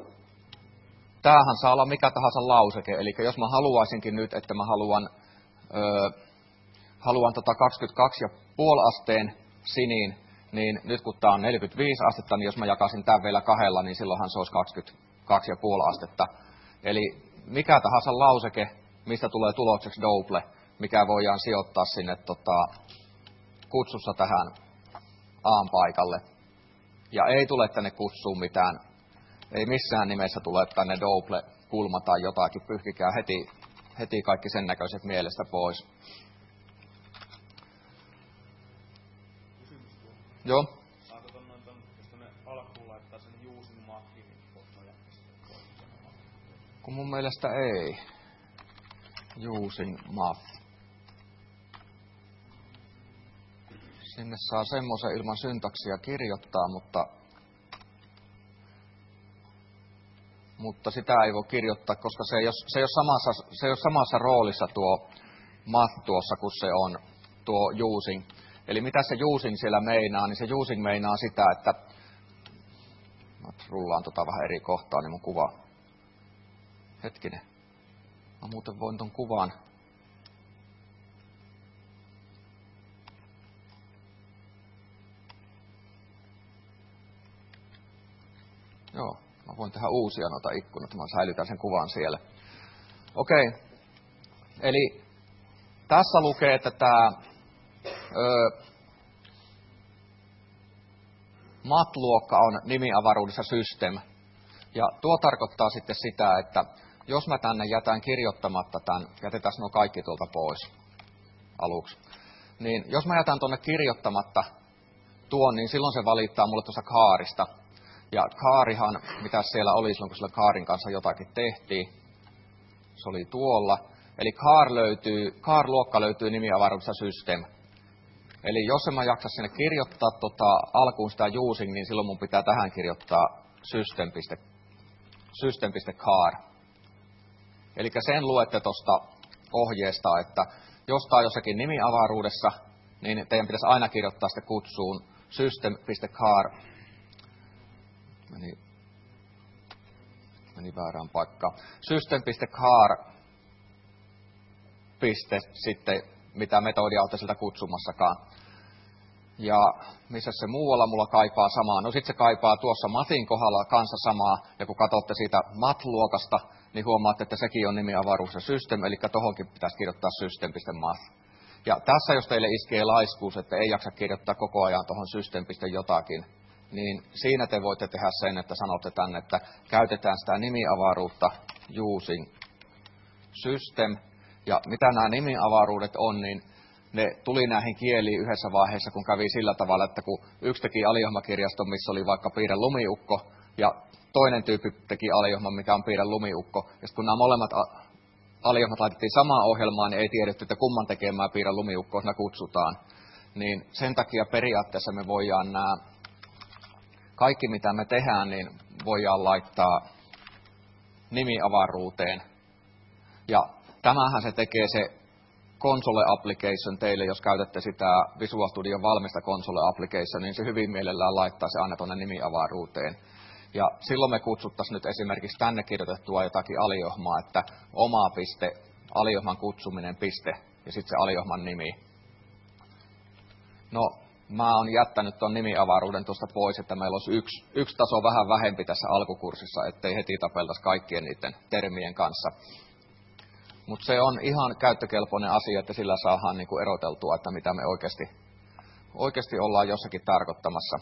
A: tämähän saa olla mikä tahansa lauseke. Eli jos mä haluaisinkin nyt, että mä haluan, öö, haluan tota kaksikymmentäkaksi pilkku viisi asteen siniin, niin nyt kun tämä on neljäkymmentäviisi astetta, niin jos mä jakaisin tämän vielä kahdella, niin silloinhan se olisi kaksikymmentäkaksi pilkku viisi astetta. Eli mikä tahansa lauseke, mistä tulee tulokseksi double, mikä voidaan sijoittaa sinne tota, kutsussa tähän A-paikalle. Ja ei tule tänne kutsuun mitään, ei missään nimessä tule tänne double kulma tai jotakin, pyyhkikää heti, heti kaikki sen näköiset mielestä pois. Joo.
B: Saako tuonne, jos tuonne alkuun laittaa sen using math, niin voisi
A: kun mun mielestä ei. Using math. Sinne saa semmoisen ilman syntaksia kirjoittaa, mutta, mutta sitä ei voi kirjoittaa, koska se ei ole, se ei ole, samassa, se ei ole samassa roolissa tuo math tuossa, kun se on tuo using. Eli mitä se using siellä meinaa, niin se using meinaa sitä, että mä rullaan tota vähän eri kohtaa, niin mun kuva. Hetkinen. Mä muuten voin ton kuvan. Joo, mä voin tehdä uusia noita ikkunoita, mä säilytän sen kuvan siellä. Okei. Eli tässä lukee, että tämä Öö, mat-luokka on nimiavaruudessa system. Ja tuo tarkoittaa sitten sitä, että jos mä tänne jätän kirjoittamatta tämän, jätetään nuo kaikki tuolta pois aluksi. Niin jos mä jätän tuonne kirjoittamatta tuon, niin silloin se valittaa mulle tuosta kaarista. Ja kaarihan, mitä siellä oli silloin, kun sillä kaarin kanssa jotakin tehtiin, se oli tuolla. Eli kaar löytyy, kaar-luokka löytyy nimiavaruudessa system. Eli jos en mä jaksa sinne kirjoittaa tota, alkuun sitä using, niin silloin mun pitää tähän kirjoittaa system.car. Eli sen luette tuosta ohjeesta, että jos tää on jossakin nimiavaruudessa, niin teidän pitäisi aina kirjoittaa sitten kutsuun system.car. Meni, meni väärään paikkaan. System.car. Piste sitten mitä metodia olette siltä kutsumassakaan. Ja missä se muualla mulla kaipaa samaa? No sit se kaipaa tuossa matin kohdalla kanssa samaa. Ja kun katsotte siitä mat-luokasta, niin huomaatte, että sekin on nimi avaruus ja system. Eli tohonkin pitäisi kirjoittaa system.math. Ja tässä jos teille iskee laiskuus, että ei jaksa kirjoittaa koko ajan tuohon system. jotakin, niin siinä te voitte tehdä sen, että sanotte tänne, että käytetään sitä nimiavaruutta using system. Ja mitä nämä nimiavaruudet on, niin ne tuli näihin kieliin yhdessä vaiheessa, kun kävi sillä tavalla, että kun yksi teki aliohjelmakirjaston, missä oli vaikka Piirre lumiukko, ja toinen tyyppi teki aliohjelman, mikä on Piirre lumiukko. Ja sitten kun nämä molemmat aliohjelmat laitettiin samaan ohjelmaan, niin ei tiedetty, että kumman tekemään Piirre lumiukkoa siinä kutsutaan. Niin sen takia periaatteessa me voidaan nämä, kaikki mitä me tehdään, niin voidaan laittaa nimiavaruuteen. Ja tämähän se tekee se console application teille, jos käytätte sitä Visual Studion valmista console application, niin se hyvin mielellään laittaa se aina tuonne nimiavaruuteen. Ja silloin me kutsuttaisiin nyt esimerkiksi tänne kirjoitettua jotakin aliohmaa, että oma piste, aliohman kutsuminen piste ja sitten se aliohman nimi. No, mä oon jättänyt tuon nimiavaruuden tuosta pois, että meillä olisi yksi, yksi taso vähän vähempi tässä alkukurssissa, ettei heti tapeltaisi kaikkien niiden termien kanssa. Mutta se on ihan käyttökelpoinen asia, että sillä saadaan niinku eroteltua, että mitä me oikeasti, oikeasti ollaan jossakin tarkoittamassa.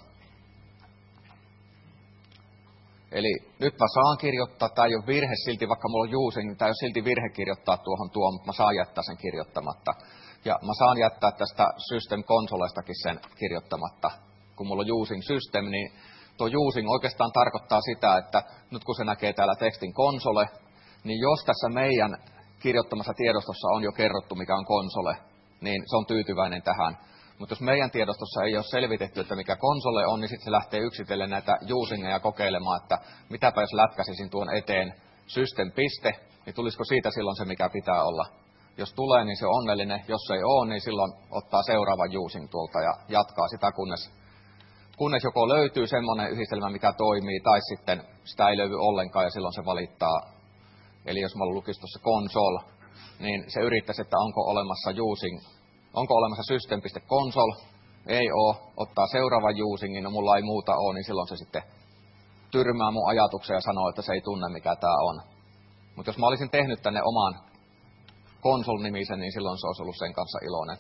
A: Eli nyt mä saan kirjoittaa, tämä ei ole virhe silti, vaikka mulla on using, niin tämä ei ole silti virhe kirjoittaa tuohon tuo, mutta mä saan jättää sen kirjoittamatta. Ja mä saan jättää tästä system consolestakin sen kirjoittamatta. Kun mulla on using system, niin tuo using oikeastaan tarkoittaa sitä, että nyt kun se näkee täällä tekstin console, niin jos tässä meidän kirjoittamassa tiedostossa on jo kerrottu, mikä on konsole, niin se on tyytyväinen tähän. Mutta jos meidän tiedostossa ei ole selvitetty, että mikä konsole on, niin sitten se lähtee yksitellen näitä usingeja kokeilemaan, että mitäpä jos lätkäsisin tuon eteen system piste, niin tulisiko siitä silloin se, mikä pitää olla. Jos tulee, niin se on onnellinen. Jos ei ole, niin silloin ottaa seuraavan using tuolta ja jatkaa sitä, kunnes, kunnes joko löytyy semmoinen yhdistelmä, mikä toimii, tai sitten sitä ei löydy ollenkaan ja silloin se valittaa. Eli jos mulla lukisi tuossa console, niin se yrittäisi, että onko olemassa using, onko olemassa system.console, ei ole, ottaa seuraavan usingin, no mulla ei muuta ole, niin silloin se sitten tyrmää mun ajatuksia ja sanoo, että se ei tunne mikä tää on. Mutta jos mä olisin tehnyt tänne oman console-nimisen, niin silloin se olisi ollut sen kanssa iloinen.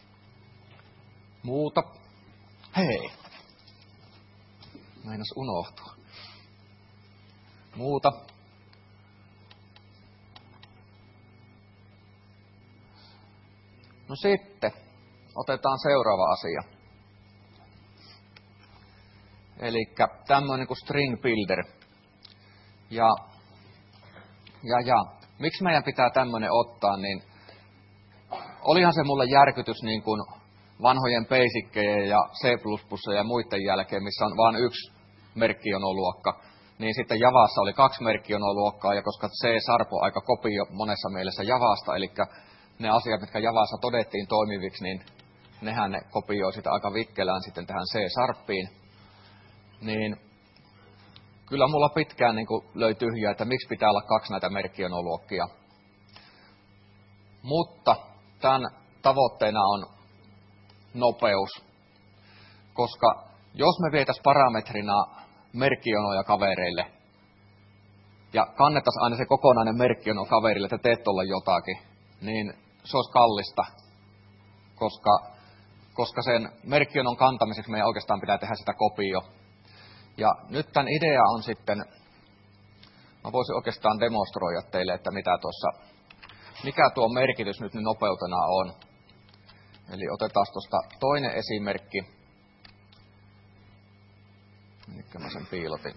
A: Muuta. Hei! Meinas unohtua. Muuta. No sitten, otetaan seuraava asia. Elikkä tämmöinen kuin string builder. Ja, ja, ja, miksi meidän pitää tämmöinen ottaa, niin olihan se mulle järkytys niin kuin vanhojen basickejen ja C plus plus ja muiden jälkeen, missä on vain yksi merkkijonoluokka. Niin sitten Javassa oli kaksi merkkijonoluokkaa, ja koska C-Sharp on aika kopio monessa mielessä Javasta, eli ne asiat, mitkä Javassa todettiin toimiviksi, niin nehän ne kopioi sitä aika vikkelään sitten tähän C-Sharpiin. Niin kyllä mulla pitkään niin kuin löi tyhjää, että miksi pitää olla kaksi näitä merkkijonoluokkia. Mutta tämän tavoitteena on nopeus, koska jos me vietäisiin parametrina merkkijonoja kavereille ja kannettaisiin aina se kokonainen merkkijono kaverille, että teet tuolla jotakin, niin se olisi kallista, koska, koska sen merkkijonon kantamiseksi meidän oikeastaan pitää tehdä sitä kopio. Ja nyt tämän idea on sitten, mä voisin oikeastaan demonstroida teille, että mitä tuossa, mikä tuo merkitys nyt nopeutena on. Eli otetaan tuosta toinen esimerkki. Minkä mä sen piilotin.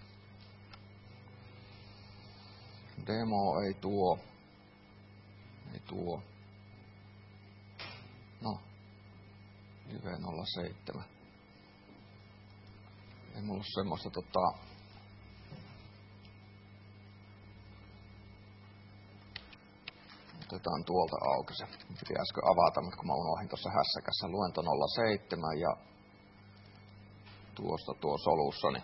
A: Demo ei tuo. Ei tuo. No. Live nolla seitsemän. Ei mulla ole semmoista tota... Otetaan tuolta auki se. Piti äsken avata, mutta kun mä unohdin tuossa hässäkässä luento nolla seitsemän ja tuosta tuo solussani.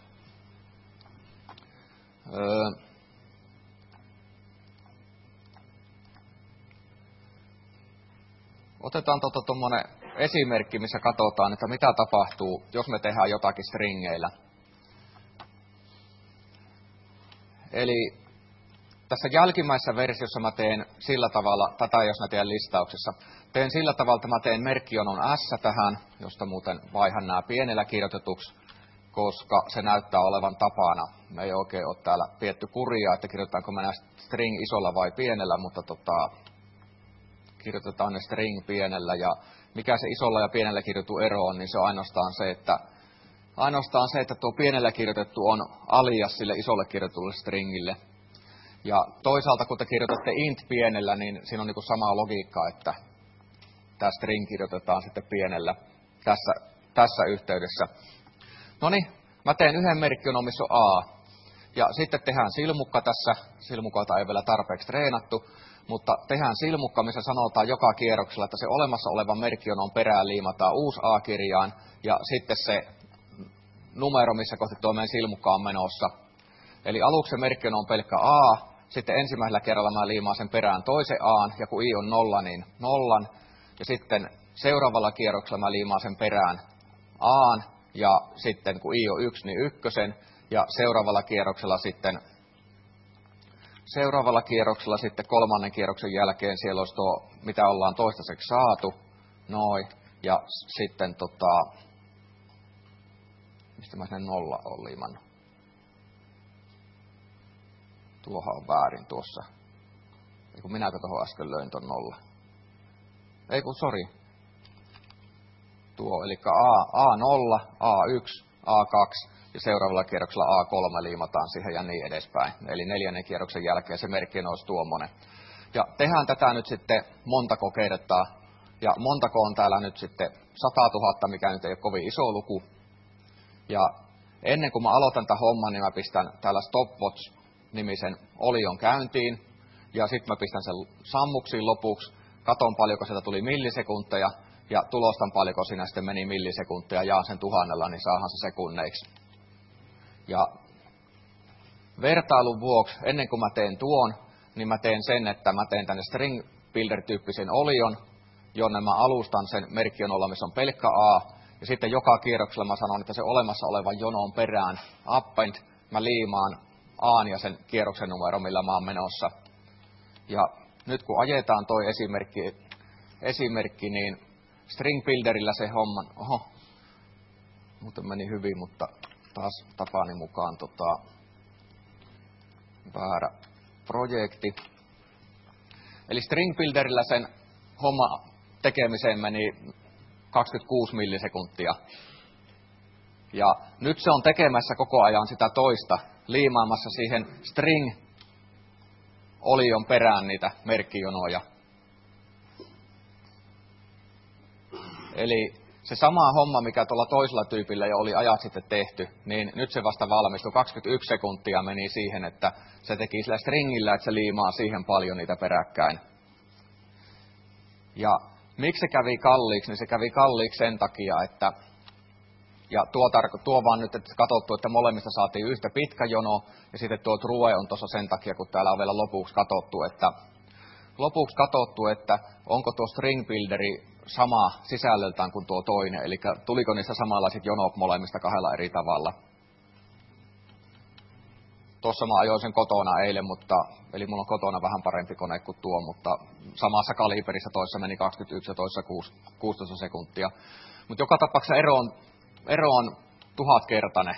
A: Öö. Otetaan tuommoinen tota, esimerkki, missä katsotaan, että mitä tapahtuu, jos me tehdään jotakin stringeillä. Eli tässä jälkimmäisessä versiossa mä teen sillä tavalla, tätä jos mä teen listauksessa, teen sillä tavalla, että mä teen merkkijonon S tähän, josta muuten vaihan nämä pienellä kirjoitetuksi, koska se näyttää olevan tapana. Me ei oikein ole täällä pietty kuria, että kirjoitetaanko me nämä string isolla vai pienellä, mutta tota, kirjoitetaan ne string pienellä. Ja mikä se isolla ja pienellä kirjoitettu ero on, niin se on ainoastaan se, että, ainoastaan se, että tuo pienellä kirjoitettu on alias sille isolle kirjoitetulle stringille. Ja toisaalta, kun te kirjoitatte int pienellä, niin siinä on niin kuin sama logiikka, että tämä string kirjoitetaan sitten pienellä tässä, tässä yhteydessä. No niin, mä teen yhden merkkijonon, missä on A. Ja sitten tehdään silmukka tässä. Silmukalta ei vielä tarpeeksi treenattu, mutta tehdään silmukka, missä sanotaan joka kierroksella, että se olemassa oleva merkkijonon perään liimataan uusi A-kirjaan. Ja sitten se numero, missä kohti tuo meidän silmukka on menossa. Eli aluksi se merkkijono on pelkkä A. Sitten ensimmäisellä kerralla mä liimaan sen perään toisen A:n, ja kun I on nolla, niin nollan. Ja sitten seuraavalla kierroksella mä liimaan sen perään A:n, ja sitten kun I on yksi, niin ykkösen. Ja seuraavalla kierroksella sitten, seuraavalla kierroksella sitten kolmannen kierroksen jälkeen siellä olisi tuo, mitä ollaan toistaiseksi saatu. Noin. Ja sitten tota, mistä mä sen nolla on liimannut? Tuohan on väärin tuossa. Ei kun minäkö tuohon äsken löin ton nolla. Ei kun, sori. Tuo, eli A, A nolla, A yksi, A kaksi ja seuraavalla kierroksella A kolme liimataan siihen ja niin edespäin. Eli neljännen kierroksen jälkeen se merkki olisi tuommoinen. Ja tehdään tätä nyt sitten montako kertaa. Ja montako on täällä nyt sitten satatuhatta, mikä nyt ei ole kovin iso luku. Ja ennen kuin mä aloitan tämän homman, niin mä pistän täällä stopwatch-nimisen olion käyntiin. Ja sitten mä pistän sen sammuksiin lopuksi. Katon paljonko sieltä tuli millisekunteja. Ja tulostan paljonko siinä sitten meni millisekunteja. Jaan sen tuhannella, niin saahan se sekunneiksi. Ja vertailun vuoksi, ennen kuin mä teen tuon, niin mä teen sen, että mä teen tänne string builder-tyyppisen olion, jonne mä alustan sen merkkijonolla, missä on pelkkä A. Ja sitten joka kierroksella mä sanon, että se olemassa oleva jonon perään append, mä liimaan A:n ja sen kierroksen numero, millä mä oon menossa. Ja nyt kun ajetaan toi esimerkki, esimerkki niin string builderillä se homman, oho, muuten meni hyvin, mutta taas tapani mukaan tota, väärä projekti. Eli string builderillä sen homma tekemiseen meni kaksikymmentäkuusi millisekuntia. Ja nyt se on tekemässä koko ajan sitä toista, liimaamassa siihen string olion perään niitä merkkijonoja. Eli se sama homma, mikä tuolla toisella tyypillä jo oli ajat sitten tehty, niin nyt se vasta valmistui. kaksikymmentäyksi sekuntia meni siihen, että se teki sillä stringillä, että se liimaa siihen paljon niitä peräkkäin. Ja miksi se kävi kalliiksi, niin se kävi kalliiksi sen takia, että ja tuo, tarko, tuo vaan nyt, että katsottu, että molemmista saatiin yhtä pitkä jono, ja sitten tuo true on tuossa sen takia, kun täällä on vielä lopuksi katsottu, että, lopuksi katsottu, että onko tuo string builderi sama sisällöltään kuin tuo toinen, eli tuliko niistä samanlaiset jonot molemmista kahdella eri tavalla. Tuossa mä ajoin sen kotona eilen, mutta, eli mulla on kotona vähän parempi kone kuin tuo, mutta samassa kaliberissa toissa meni kaksikymmentäyksi ja toissa kuusitoista sekuntia. Mutta joka tapauksessa ero on, ero on tuhatkertainen.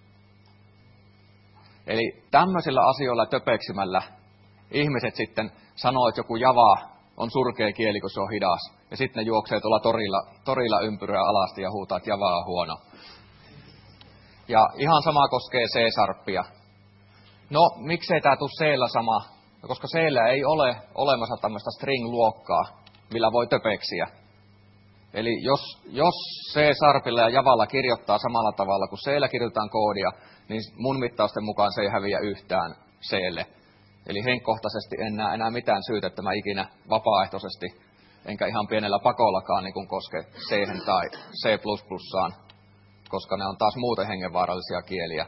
A: Eli tämmöisillä asioilla töpeksimällä ihmiset sitten sanoo, että joku Java on surkea kieli, kun se on hidas. Ja sitten ne juoksee tuolla torilla, torilla ympyrää alasti ja huutaa, että Java on huono. Ja ihan sama koskee C-sharppia. No, miksei tämä tule C:llä sama? No, koska C:llä ei ole olemassa tämmöistä string-luokkaa, millä voi töpeksiä. Eli jos, jos C-sharpilla ja Javalla kirjoittaa samalla tavalla kuin C:llä kirjoitetaan koodia, niin mun mittausten mukaan se ei häviä yhtään C:lle. Eli henkkohtaisesti en näe enää mitään syytä, että mä ikinä vapaaehtoisesti, enkä ihan pienellä pakollakaan niin kun koske C tai C plus plusaan, koska ne on taas muuten hengenvaarallisia kieliä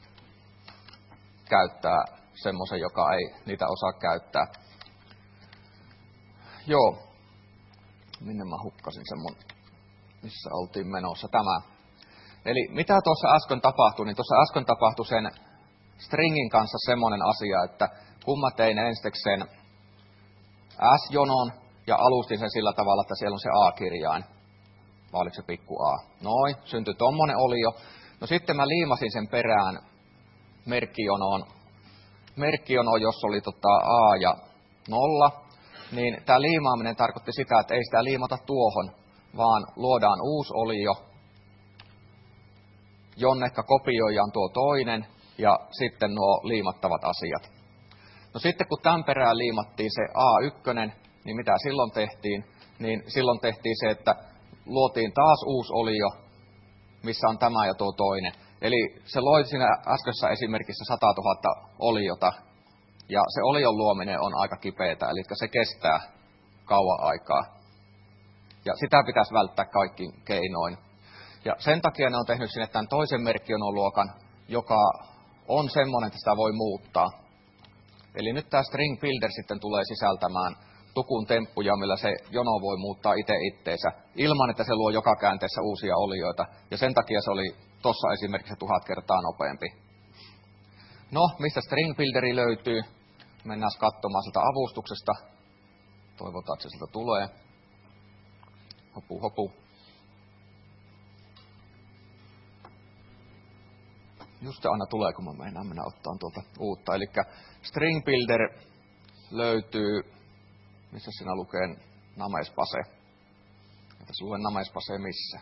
A: käyttää semmoisen, joka ei niitä osaa käyttää. Joo. Minne mä hukkasin sen mun missä oltiin menossa, tämä. Eli mitä tuossa äsken tapahtui, niin tuossa äsken tapahtui sen stringin kanssa semmoinen asia, että kun mä tein ensiksi sen S-jonon ja alustin sen sillä tavalla, että siellä on se A-kirjain, vai oliko se pikku A? Noin, syntyi tommonen olio. No sitten mä liimasin sen perään merkkijonoon, merkkijonoon, jos oli tota A ja nolla, niin tämä liimaaminen tarkoitti sitä, että ei sitä liimata tuohon, vaan luodaan uusi olio, jonnekka kopioidaan tuo toinen ja sitten nuo liimattavat asiat. No sitten kun tämän perään liimattiin se A yksi, niin mitä silloin tehtiin? Niin silloin tehtiin se, että luotiin taas uusi olio, missä on tämä ja tuo toinen. Eli se loi siinä äskeisessä esimerkissä sata tuhatta oliota, ja se olion luominen on aika kipeätä, eli se kestää kauan aikaa. Ja sitä pitäisi välttää kaikkin keinoin. Ja sen takia ne on tehnyt sinne tämän toisen merkkijonoluokan, joka on semmoinen, että sitä voi muuttaa. Eli nyt tämä string builder sitten tulee sisältämään tukun temppuja, millä se jono voi muuttaa itse itteensä, ilman että se luo joka käänteessä uusia olioita. Ja sen takia se oli tuossa esimerkiksi tuhat kertaa nopeampi. No, mistä string builderi löytyy? Mennään katsomaan sieltä avustuksesta. Toivotaan, että se sieltä tulee. Hopu, hopu. Just aina tulee, kun mä meinaan mennä ottaan tuolta uutta. Eli string builder löytyy, missä siinä lukee namespase. Että se lue namespase missä.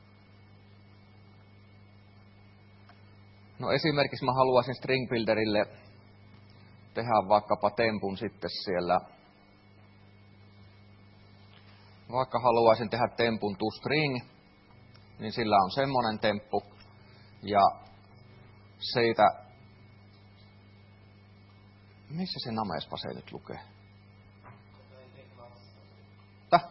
A: No esimerkiksi mä haluaisin string builderille tehdä vaikkapa tempun sitten siellä. Vaikka haluaisin tehdä tempun to string, niin sillä on semmonen temppu. Ja siitä, missä se namespase nyt lukee? Täh?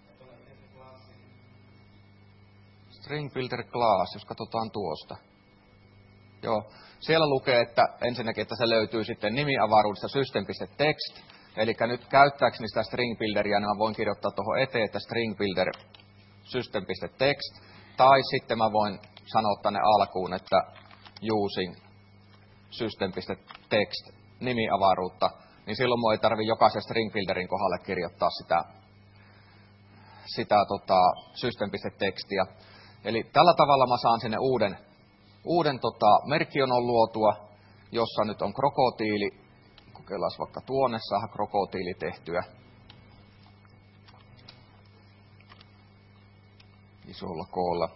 A: String builder class, jos katsotaan tuosta. Joo, siellä lukee, että ensinnäkin, että se löytyy sitten nimiavaruudesta system.text. Eli nyt käyttääkseni sitä string builderia, niin mä voin kirjoittaa tuohon eteen, että string builder system.text. Tai sitten mä voin sanoa tänne alkuun, että using system.text nimiavaruutta, niin silloin mun ei tarvi jokaisen string builderin kohdalle kirjoittaa sitä, sitä tota, system.textia. Eli tällä tavalla mä saan sinne uuden, uuden tota, merkkijonon luotua, jossa nyt on krokotiili. Kokeillaan vaikka tuonne saada krokotiili tehtyä. Isolla koolla.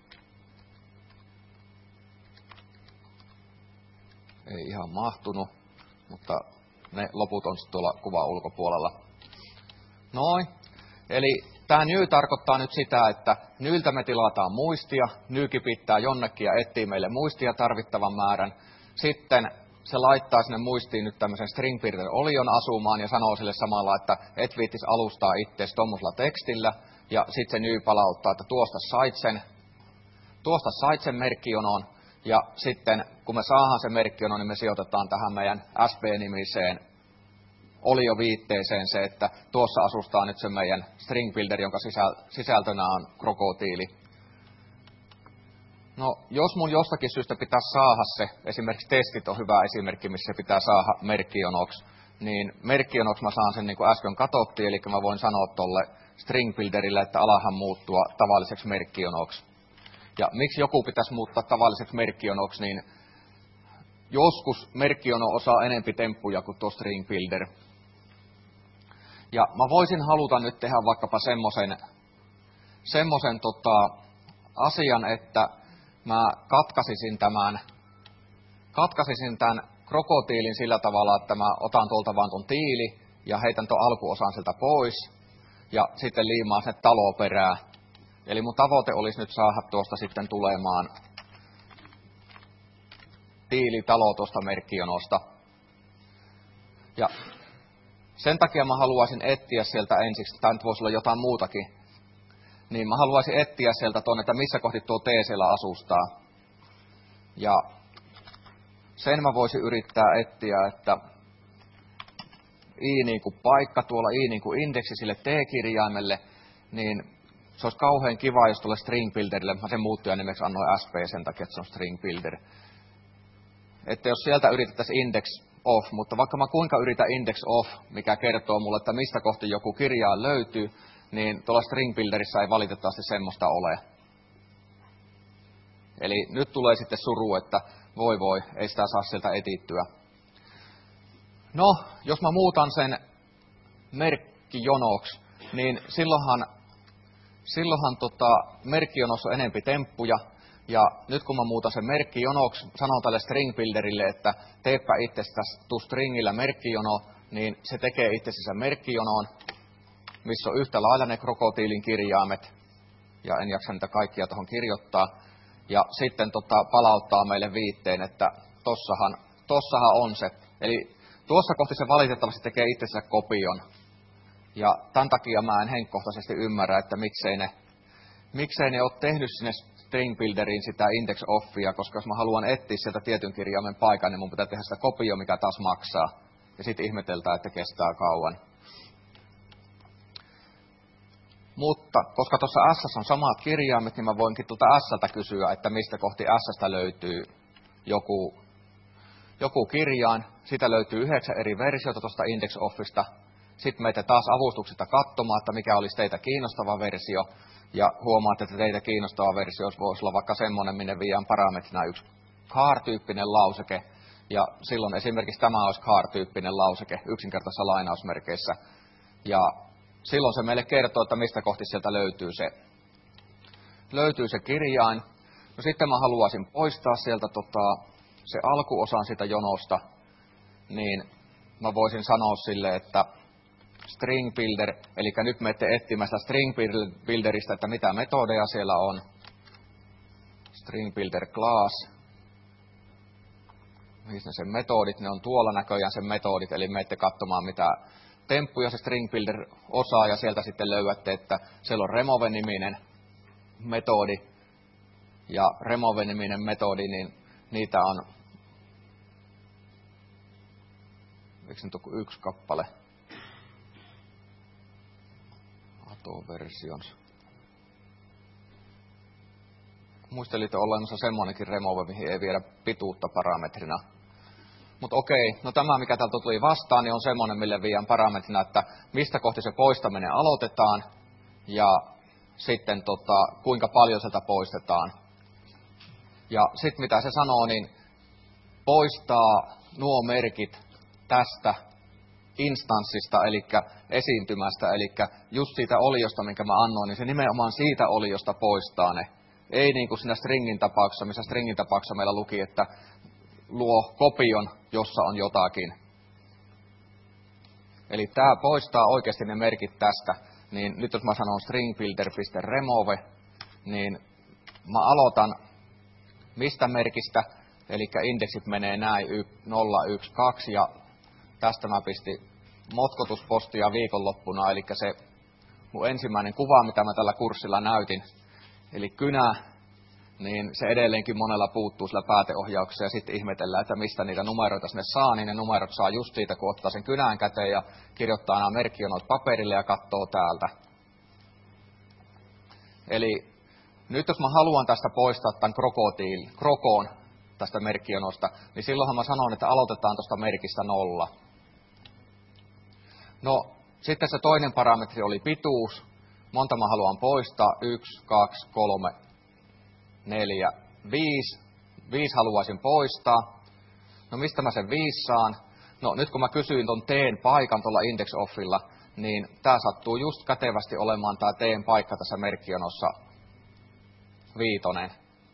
A: Ei ihan mahtunut, mutta ne loput on sitten tuolla kuvan ulkopuolella. Noin. Eli tämä new tarkoittaa nyt sitä, että nyltä me tilataan muistia. Nyykin pitää jonnekin ja etsii meille muistia tarvittavan määrän. Sitten se laittaa sinne muistiin nyt tämmöisen string builder olion asumaan ja sanoo sille samalla, että et viittis alustaa itseesi tuommoisella tekstillä. Ja sitten se new palauttaa, että tuosta sait sen, tuosta sait sen merkkijonoon. Ja sitten kun me saadaan se merkkijono, niin me sijoitetaan tähän meidän S B-nimiseen olioviitteeseen se, että tuossa asustaa nyt se meidän string builder, jonka sisältönä on krokotiili. No, jos mun jostakin syystä pitää saada se, esimerkiksi testit on hyvä esimerkki, missä se pitää saada merkkijonoksi, niin merkkijonoksi mä saan sen niin kuin äsken katsottiin, eli mä voin sanoa tuolle string builderille, että alahan muuttua tavalliseksi merkkijonoksi. Ja miksi joku pitäisi muuttaa tavalliseksi merkkijonoksi, niin joskus merkkijono osaa enempi temppuja kuin tuo string builder. Ja mä voisin haluta nyt tehdä vaikkapa semmoisen semmoisen tota, asian, että mä katkaisisin tämän, katkaisisin tämän krokotiilin sillä tavalla, että mä otan tuolta vaan ton tiili ja heitän ton alkuosan sieltä pois ja sitten liimaan sinne taloperää. Eli mun tavoite olisi nyt saada tuosta sitten tulemaan tiilitalo tuosta merkkijonosta. Ja sen takia mä haluaisin etsiä sieltä ensiksi, tämä nyt voisi olla jotain muutakin, niin mä haluaisin etsiä sieltä tuonne, että missä kohti tuo T siellä asustaa. Ja sen mä voisin yrittää etsiä, että I niin kuin paikka, tuolla I niin kuin indeksi sille T-kirjaimelle, niin se olisi kauhean kiva, jos tulee String Builderille. Mä sen muuttujan nimeksi annoin S P sen takia, että se on String Builder. Että jos sieltä yritettäisiin index off, mutta vaikka mä kuinka yritän index off, mikä kertoo mulle, että mistä kohti joku kirjaa löytyy, niin tuolla String Builderissa ei valitettavasti semmoista ole. Eli nyt tulee sitten suru, että voi voi, ei sitä saa sieltä etittyä. No, jos mä muutan sen merkkijonoksi, niin silloinhan, silloinhan tota, merkkijonossa on enempi temppuja. Ja nyt kun mä muutan sen merkkijonoksi, sanon tälle String Builderille, että teepä itsestäsi tuu stringillä merkkijono, niin se tekee itsensä merkkijonoon, missä on yhtä lailla ne krokotiilin kirjaimet. Ja en jaksa niitä kaikkia tuohon kirjoittaa. Ja sitten tota, palauttaa meille viitteen, että tossahan, tossahan on se. Eli tuossa kohti se valitettavasti tekee itsensä kopion. Ja tämän takia mä en henkkohtaisesti ymmärrä, että miksei ne, miksei ne ole tehnyt sinne String Builderiin sitä index offia, koska jos mä haluan etsiä sieltä tietyn kirjaimen paikan, niin mun pitää tehdä sitä kopio, mikä taas maksaa. Ja sitten ihmetellään, että kestää kauan. Mutta koska tuossa S on samat kirjaimet, niin mä voinkin tuolta S:ltä kysyä, että mistä kohti S:stä löytyy joku, joku kirjain. Siitä löytyy yhdeksän eri versiota tuosta index offista. Sitten meitä taas avustuksesta katsomaan, että mikä olisi teitä kiinnostava versio. Ja huomaatte, että teitä kiinnostava versio voisi olla vaikka semmoinen, minne viiään parametrina yksi char-tyyppinen lauseke. Ja silloin esimerkiksi tämä olisi char-tyyppinen lauseke yksinkertaisissa lainausmerkeissä. Ja silloin se meille kertoo, että mistä kohti sieltä löytyy se, löytyy se kirjain. No sitten mä haluaisin poistaa sieltä tota, se alkuosan sitä jonosta, niin mä voisin sanoa sille, että String Builder, eli nyt menette etsimästä String Builderista, että mitä metodeja siellä on. String Builder Class. Missä ne sen metodit? Ne on tuolla näköjään sen metodit, eli menette katsomaan mitä temppuja se String Builder osaa, ja sieltä sitten löydätte, että siellä on remove-niminen metodi, ja remove-niminen metodi, niin niitä on, eikö nyt ole yksi kappale? Auto-versions. Muistelitte olemassa semmoinenkin remove, mihin ei viedä pituutta parametrina. Mutta okei, no tämä mikä täältä tuli vastaan, niin on semmoinen, mille viiän parametrina, että mistä kohti se poistaminen aloitetaan ja sitten tota, kuinka paljon sieltä poistetaan. Ja sitten mitä se sanoo, niin poistaa nuo merkit tästä instanssista, eli esiintymästä, eli just siitä oliosta, minkä mä annoin, niin se nimenomaan siitä oliosta poistaa ne. Ei niin kuin siinä stringin tapauksessa, missä stringin tapauksessa meillä luki, että luo kopion, jossa on jotakin. Eli tämä poistaa oikeasti ne merkit tästä. Niin nyt jos mä sanon stringbuilder.remove, niin mä aloitan mistä merkistä, eli indeksit menee näin nolla, yksi, kaksi, ja tästä mä pistin motkotuspostia viikonloppuna, eli se mun ensimmäinen kuva, mitä mä tällä kurssilla näytin, eli kynä, niin se edelleenkin monella puuttuu sillä pääteohjauksessa, ja sitten ihmetellään, että mistä niitä numeroita sinne saa, niin ne numerot saa just siitä, kun ottaa sen kynän käteen ja kirjoittaa nämä merkkijonot paperille ja katsoo täältä. Eli nyt jos mä haluan tästä poistaa tämän krokotiil, krokoon tästä merkkijonosta, niin silloinhan mä sanon, että aloitetaan tuosta merkistä nolla. No, sitten se toinen parametri oli pituus. Monta mä haluan poistaa? Yksi, kaksi, kolme, neljä, viisi. Viisi haluaisin poistaa. No mistä mä sen viisi saan? No nyt kun mä kysyin ton teen paikan tuolla index offilla, niin tää sattuu just kätevästi olemaan tää teen paikka tässä merkkijonossa viitonen.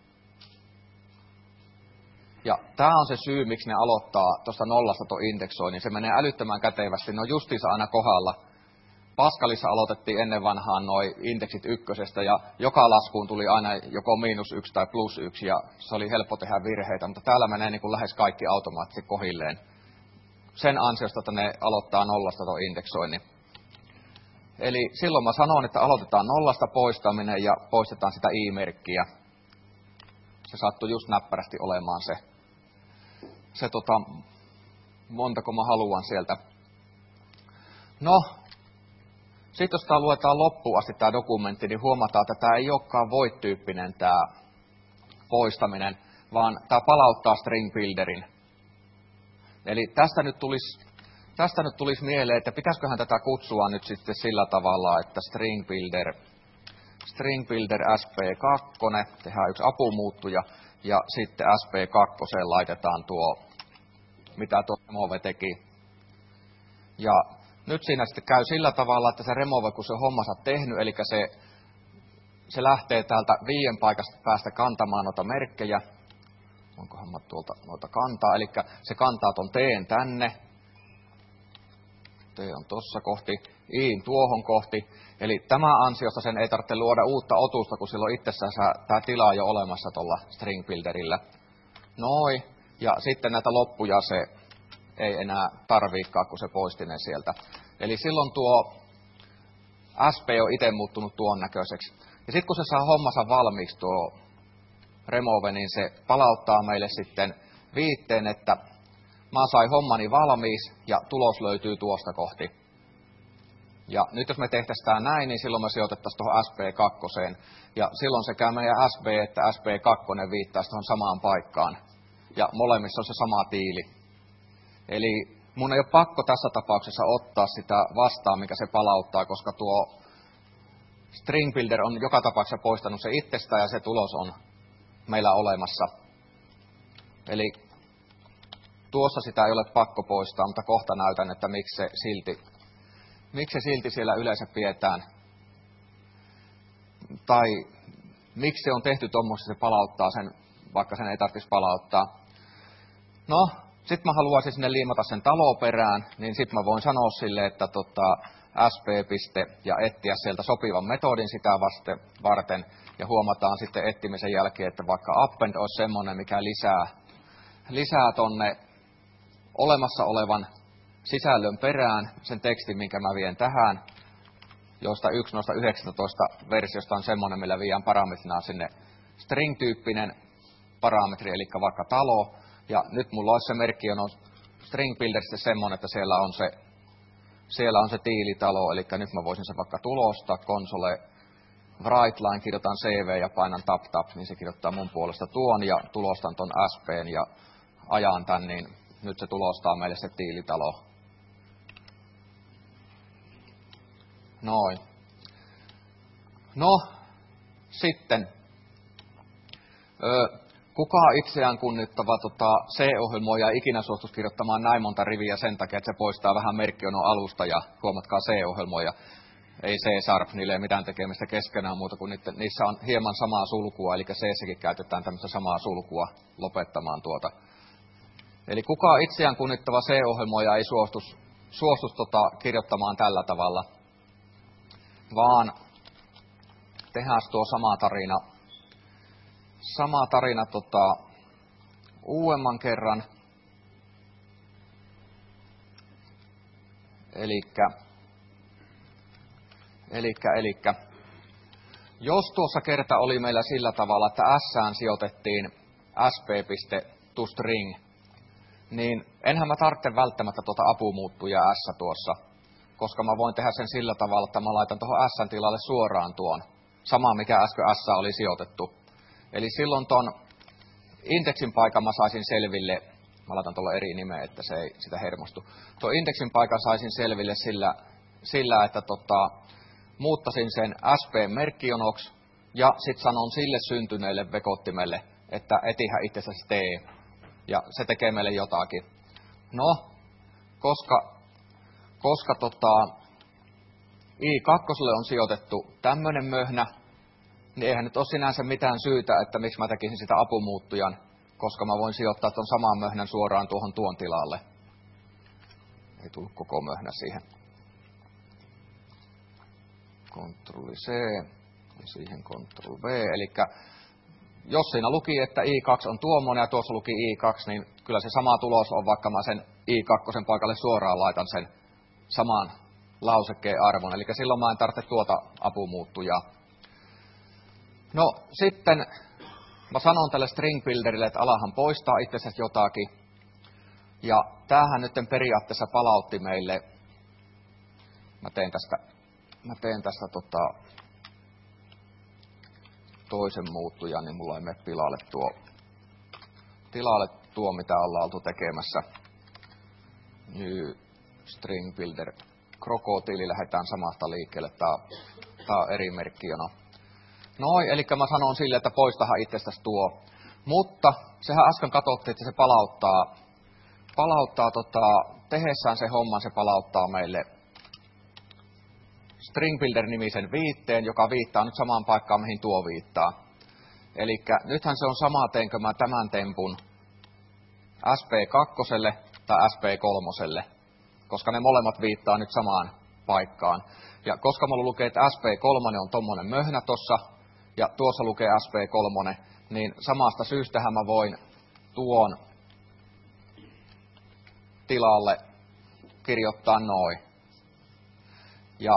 A: Ja tämä on se syy, miksi ne aloittaa tuosta nollasta tuon indeksoinnin. Se menee älyttömän kätevästi, ne on justiinsa aina kohdalla. Pascalissa aloitettiin ennen vanhaan noi indeksit ykkösestä, ja joka laskuun tuli aina joko miinus yksi tai plus yksi, ja se oli helppo tehdä virheitä, mutta täällä menee niin kuin lähes kaikki automaattisesti kohilleen. Sen ansiosta, että ne aloittaa nollasta tuon indeksoinnin. Eli silloin mä sanon, että aloitetaan nollasta poistaminen ja poistetaan sitä i-merkkiä. Se sattuu just näppärästi olemaan se, se tota, montako mä haluan sieltä. No, Sitten jos tämä luetaan loppuun asti tämä dokumentti, niin huomataan, että tämä ei olekaan void-tyyppinen tämä poistaminen, vaan tämä palauttaa string builderin. Eli tästä nyt tulisi, tästä nyt tulisi mieleen, että pitäisiköhän tätä kutsua nyt sitten sillä tavalla, että string builder, string builder S P kaksi, tehdään yksi apumuuttuja, ja sitten S P kaksi laitetaan tuo, mitä tuo remove teki. Ja nyt siinä sitten käy sillä tavalla, että se remove, kun se on hommansa tehnyt, eli se, se lähtee täältä viien paikasta päästä kantamaan noita merkkejä. Onkohan mä tuolta noita kantaa, eli se kantaa ton T:n tänne. T on tossa kohti, I tuohon kohti. Eli tämä ansiosta sen ei tarvitse luoda uutta otusta, kun silloin itsessään tämä tila on jo olemassa tuolla string builderillä. Noin. Ja sitten näitä loppuja se ei enää tarviikaan, kun se poisti ne sieltä. Eli silloin tuo S P on itse muuttunut tuon näköiseksi. Ja sitten kun se saa hommansa valmiiksi tuo remove, niin se palauttaa meille sitten viitteen, että mä sain hommani valmiiksi ja tulos löytyy tuosta kohti. Ja nyt jos me tehtäisiin tämä näin, niin silloin me sijoitettaisiin tuohon S P kaksi. Ja silloin sekä meidän S B että S P kaksi viittaisi tuohon samaan paikkaan. Ja molemmissa on se sama tiili. Eli mun ei ole pakko tässä tapauksessa ottaa sitä vastaan, mikä se palauttaa, koska tuo string builder on joka tapauksessa poistanut se itsestään ja se tulos on meillä olemassa. Eli tuossa sitä ei ole pakko poistaa, mutta kohta näytän, että miksi se silti, miksi se silti siellä yleensä pidetään. Tai miksi se on tehty tuommoista, se palauttaa sen, vaikka sen ei tarvitsisi palauttaa. No, sitten mä haluaisin sinne liimata sen taloperään, niin sitten mä voin sanoa sille, että tota, sp. ja etsiä sieltä sopivan metodin sitä vasten, varten. Ja huomataan sitten etsimisen jälkeen, että vaikka append olisi semmoinen, mikä lisää, lisää tonne olemassa olevan sisällön perään sen tekstin, minkä mä vien tähän, josta yksi noista yhdeksäntoista versiosta on semmoinen, millä viedään parametrina sinne string-tyyppinen parametri, eli vaikka talo. Ja nyt mulla olisi se merkki on string builderissa semmoinen, että siellä on se, siellä on se tiilitalo, eli nyt mä voisin se vaikka tulostaa, console, write line, kirjoitan C V ja painan tap tap, niin se kirjoittaa mun puolesta tuon ja tulostan ton S P:n ja ajan tän, niin nyt se tulostaa meille se tiilitalo. Noin. No, sitten. Öö, Kukaan itseään kunnittava tota, C-ohjelmoija ei ikinä suostuisi kirjoittamaan näin monta riviä sen takia, että se poistaa vähän merkkionon alusta ja huomatkaa C-ohjelmoija. Ei C-sharp, niille ei mitään tekemistä keskenään muuta kuin niiden, niissä on hieman samaa sulkua, eli C-säkin käytetään tämmöistä samaa sulkua lopettamaan tuota. Eli kukaan itseään kunnittava C-ohjelmoija ei suostus, suostus tota, kirjoittamaan tällä tavalla, vaan tehdään tuo sama tarina. Sama tarina tota, uudemman kerran. Elikkä, elikkä, elikkä. Jos tuossa kerta oli meillä sillä tavalla, että S:ään sijoitettiin sp.toString, niin enhän mä tarvitse välttämättä tuota apumuuttuja S tuossa, koska mä voin tehdä sen sillä tavalla, että mä laitan tuohon S:n tilalle suoraan tuon. Sama, mikä äsken S oli sijoitettu. Eli silloin ton indeksin paikan mä saisin selville, mä laitan tuolla eri nimeä, että se ei sitä hermostu. Tuo indeksin paikan saisin selville sillä, sillä että tota, muuttasin sen S P-merkkionoksi ja sitten sanon sille syntyneelle vekottimelle, että etihä itsestäsi tee. Ja se tekee meille jotakin. No, koska, koska tota, I kaksi on sijoitettu tämmöinen möhnä, niin eihän nyt ole sinänsä mitään syytä, että miksi mä tekisin sitä apumuuttujan, koska mä voin sijoittaa ton saman möhnän suoraan tuohon tuon tilalle. Ei tullut koko möhnä siihen. Ctrl C ja siihen Ctrl V. Eli jos siinä luki, että I kaksi on tuommoinen ja tuossa luki I kaksi, niin kyllä se sama tulos on, vaikka mä sen I kaksi paikalle suoraan laitan sen saman lausekkeen arvon. Eli silloin mä en tarvitse tuota apumuuttujaa. No sitten mä sanon tälle string builderille, että alahan poistaa itsensä jotakin. Ja tämähän nyt periaatteessa palautti meille, mä teen tästä mä teen tästä tota, toisen muuttujan, niin mulla ei mene pilalle tuo, tilalle tuo, mitä ollaan oltu tekemässä. New String Builder Krokotiili, lähdetään samasta liikkeelle. Tää, tää on eri merkkijono. Noin, eli mä sanon sille, että poistahan itsestäsi tuo. Mutta sehän äsken katsottiin, että se palauttaa, palauttaa tota, tehessään se homman, se palauttaa meille String Builder-nimisen viitteen, joka viittaa nyt samaan paikkaan, mihin tuo viittaa. Eli nythän se on sama, teenkö mä tämän tempun S P kaksi tai S P kolme, koska ne molemmat viittaa nyt samaan paikkaan. Ja koska mulla lukee, että S P kolme on tommonen möhnä tossa, ja tuossa lukee S P kolme, niin samasta syystähän mä voin tuon tilalle kirjoittaa noin. Ja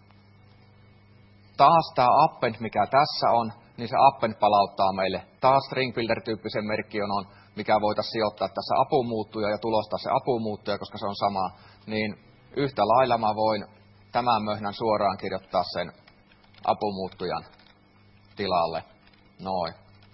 A: taas tämä append, mikä tässä on, niin se append palauttaa meille taas string builder-tyyppisen merkkionon, mikä voitaisiin sijoittaa tässä apumuuttuja ja tulostaa se apumuuttuja, koska se on sama. Niin yhtä lailla mä voin tämän möhnän suoraan kirjoittaa sen apumuuttujan tilalle. Noin.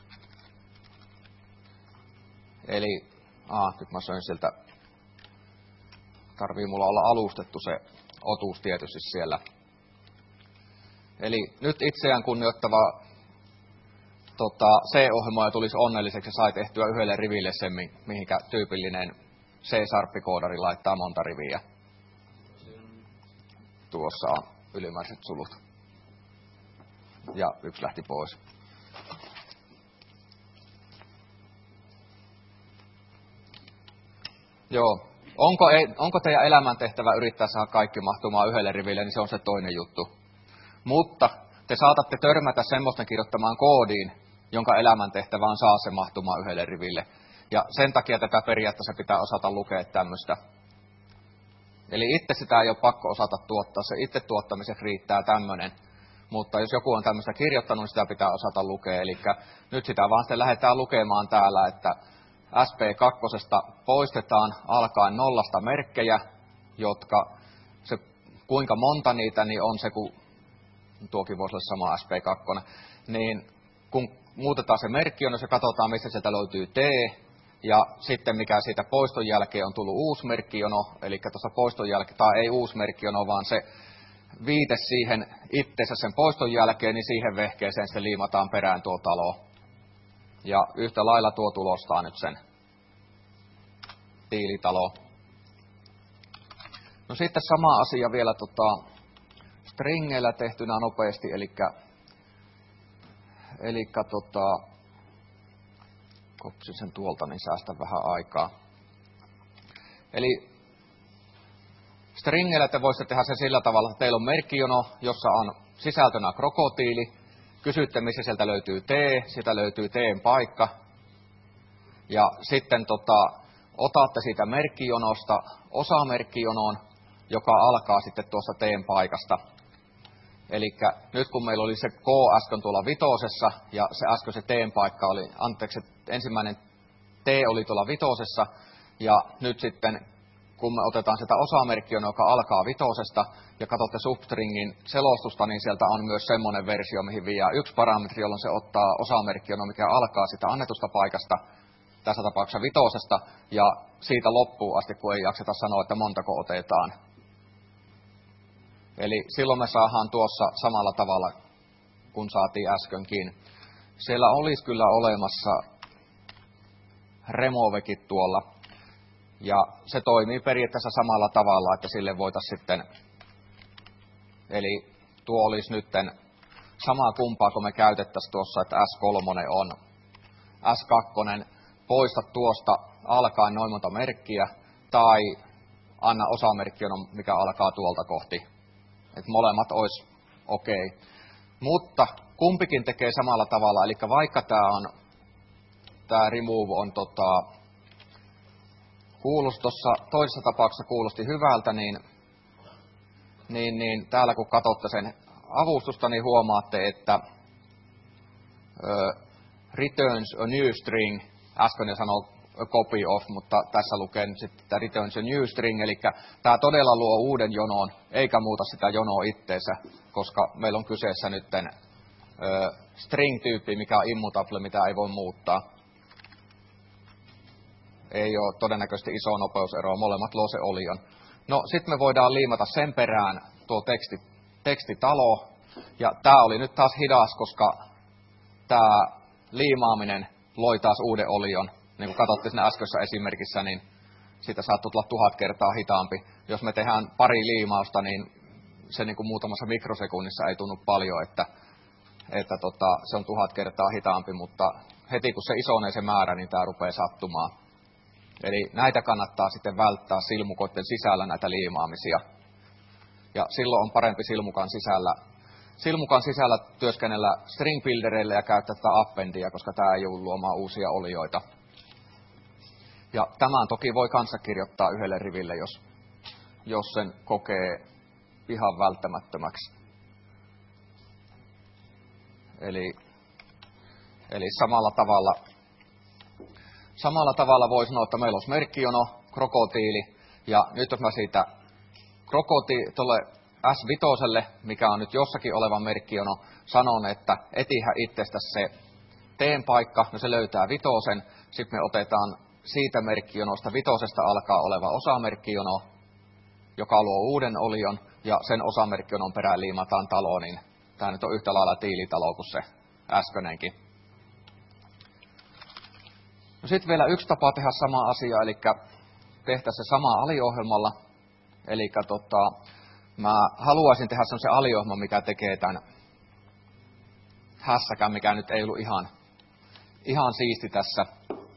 A: Eli, ah, nyt mä söin sieltä, tarvii mulla olla alustettu se otuus tietysti siellä. Eli nyt itseään kunnioittava tota, C-ohjelmoija tulisi onnelliseksi ja sai tehtyä yhdelle riville sen, mihinkä tyypillinen C-sharp-koodari laittaa monta riviä. Tuossa on ylimääräiset sulut. Ja yksi lähti pois. Joo. Onko, ei, onko teidän elämäntehtävä yrittää saada kaikki mahtumaan yhdelle riville, niin se on se toinen juttu. Mutta te saatatte törmätä semmoisten kirjoittamaan koodiin, jonka elämäntehtävä on saa se mahtumaan yhdelle riville. Ja sen takia tätä periaatteessa pitää osata lukea tämmöistä. Eli itse sitä ei ole pakko osata tuottaa, se itse tuottamiseksi riittää tämmöinen. Mutta jos joku on tämmöistä kirjoittanut, niin sitä pitää osata lukea. Eli nyt sitä vaan sitten lähdetään lukemaan täällä, että S P kaksi poistetaan alkaen nollasta merkkejä, jotka se, kuinka monta niitä niin on se, kun tuokin voisi olla sama S P kaksi, niin kun muutetaan se merkkijono, se katsotaan, mistä sieltä löytyy T, ja sitten mikä siitä poiston jälkeen on tullut uusi merkkijono, eli tuossa poiston jälkeen, tai ei uusi merkkijono, vaan se viite siihen itseensä sen poiston jälkeen, niin siihen vehkeeseen se liimataan perään tuo talo. Ja yhtä lailla tuo tulostaa nyt sen tiilitalo. No sitten sama asia vielä tota, stringeillä tehtynä nopeasti, eli elikkä tota, kopsin sen tuolta, niin säästän vähän aikaa. Eli stringeillä te voisitte tehdä sen sillä tavalla, että teillä on merkkijono, jossa on sisältönä krokotiili. Kysytte, missä sieltä löytyy T, sieltä löytyy T:n paikka. Ja sitten tota, otatte siitä merkkijonosta osamerkkijonon, joka alkaa sitten tuossa T:n paikasta. Eli nyt kun meillä oli se K äsken tuolla vitosessa, ja se äsken se T:n paikka oli, anteeksi, ensimmäinen T oli tuolla vitosessa, ja nyt sitten kun me otetaan sitä osamerkkijonoa, joka alkaa vitosesta, ja katsotte substringin selostusta, niin sieltä on myös semmoinen versio, mihin viiää yksi parametri, jolloin se ottaa osamerkkijonoa, mikä alkaa sitä annetusta paikasta, tässä tapauksessa vitosesta, ja siitä loppuun asti, kun ei jakseta sanoa, että montako otetaan. Eli silloin me saadaan tuossa samalla tavalla, kun saatiin äskenkin. Siellä olisi kyllä olemassa removekit tuolla, ja se toimii periaatteessa samalla tavalla, että sille voitaisiin sitten, eli tuo olisi nytten samaa kumpaa, kun me käytettäisiin tuossa, että S kolme on S kaksi, poista tuosta alkaen noin monta merkkiä, tai anna osamerkki, mikä alkaa tuolta kohti. Että molemmat olisi okei. Okay. Mutta kumpikin tekee samalla tavalla, eli vaikka tämä on, tämä remove on tota, kuulosti tuossa toisessa tapauksessa kuulosti hyvältä, niin, niin, niin täällä kun katsotte sen avustusta, niin huomaatte, että ö, returns a new string, äsken sanoi a copy of, mutta tässä lukee nyt sitten tämä returns a new string, eli tämä todella luo uuden jonon, eikä muuta sitä jonoa itteensä, koska meillä on kyseessä nyt ö, string-tyyppi, mikä on immutable, mitä ei voi muuttaa. Ei ole todennäköisesti iso nopeusero, molemmat luo se olion. No sitten me voidaan liimata sen perään tuo teksti, tekstitalo, ja tämä oli nyt taas hidas, koska tämä liimaaminen loi taas uuden olion. Niin kuin katsottiin siinä äskeisessä esimerkissä, niin siitä saattoi tulla tuhat kertaa hitaampi. Jos me tehdään pari liimausta, niin se niin kuin muutamassa mikrosekunnissa ei tunnu paljon, että, että tota, se on tuhat kertaa hitaampi, mutta heti kun se isonee se määrä, niin tämä rupeaa sattumaan. Eli näitä kannattaa sitten välttää silmukoiden sisällä näitä liimaamisia. Ja silloin on parempi silmukan sisällä, silmukan sisällä työskennellä string buildereille ja käyttää tätä appendia, koska tämä ei joudu luomaan uusia olioita. Ja tämän toki voi kanssa kirjoittaa yhdelle riville, jos, jos sen kokee ihan välttämättömäksi. Eli, eli samalla tavalla, samalla tavalla voi sanoa, että meillä olisi merkkijono, krokotiili, ja nyt jos mä siitä krokoti tuolle S viisi, mikä on nyt jossakin oleva merkkijono, sanon, että etihä itsestä se teen paikka, no se löytää vitosen, sitten me otetaan siitä merkkijonosta vitosesta alkaa oleva osamerkkijono, joka luo uuden olion, ja sen osamerkkijonon perään liimataan talo, niin tämä nyt on yhtä lailla tiilitalo kuin se äskönenkin. No sitten vielä yksi tapa tehdä sama asia, eli tehtäisiin se sama aliohjelmalla. Eli tota, mä haluaisin tehdä sellaisen aliohjelman, mikä tekee tämän hässäkän, mikä nyt ei ollut ihan, ihan siisti tässä.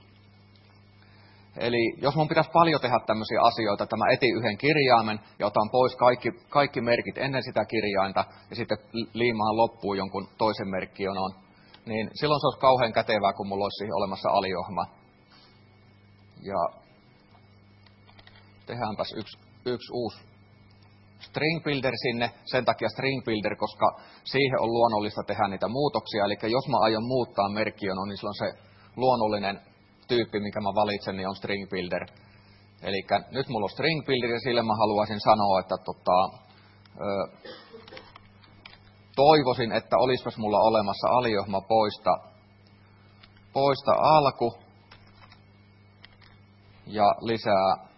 A: Eli jos mun pitäisi paljon tehdä tämmöisiä asioita, että mä etin yhden kirjaimen ja otan pois kaikki, kaikki merkit ennen sitä kirjainta ja sitten liimaan loppuun jonkun toisen merkkijonon, niin silloin se olisi kauhean kätevää, kun mulla olisi siihen olemassa aliohjelma. Ja tehdäänpäs yksi, yksi uusi string builder sinne, sen takia string builder, koska siihen on luonnollista tehdä niitä muutoksia. Eli jos mä aion muuttaa merkkijonon, niin silloin se luonnollinen tyyppi, mikä mä valitsen, niin on string builder. Eli nyt mulla on string builder ja sille mä haluaisin sanoa, että tota, ö, toivoisin, että olisipas mulla olemassa aliohjelma poista, poista alku ja lisää.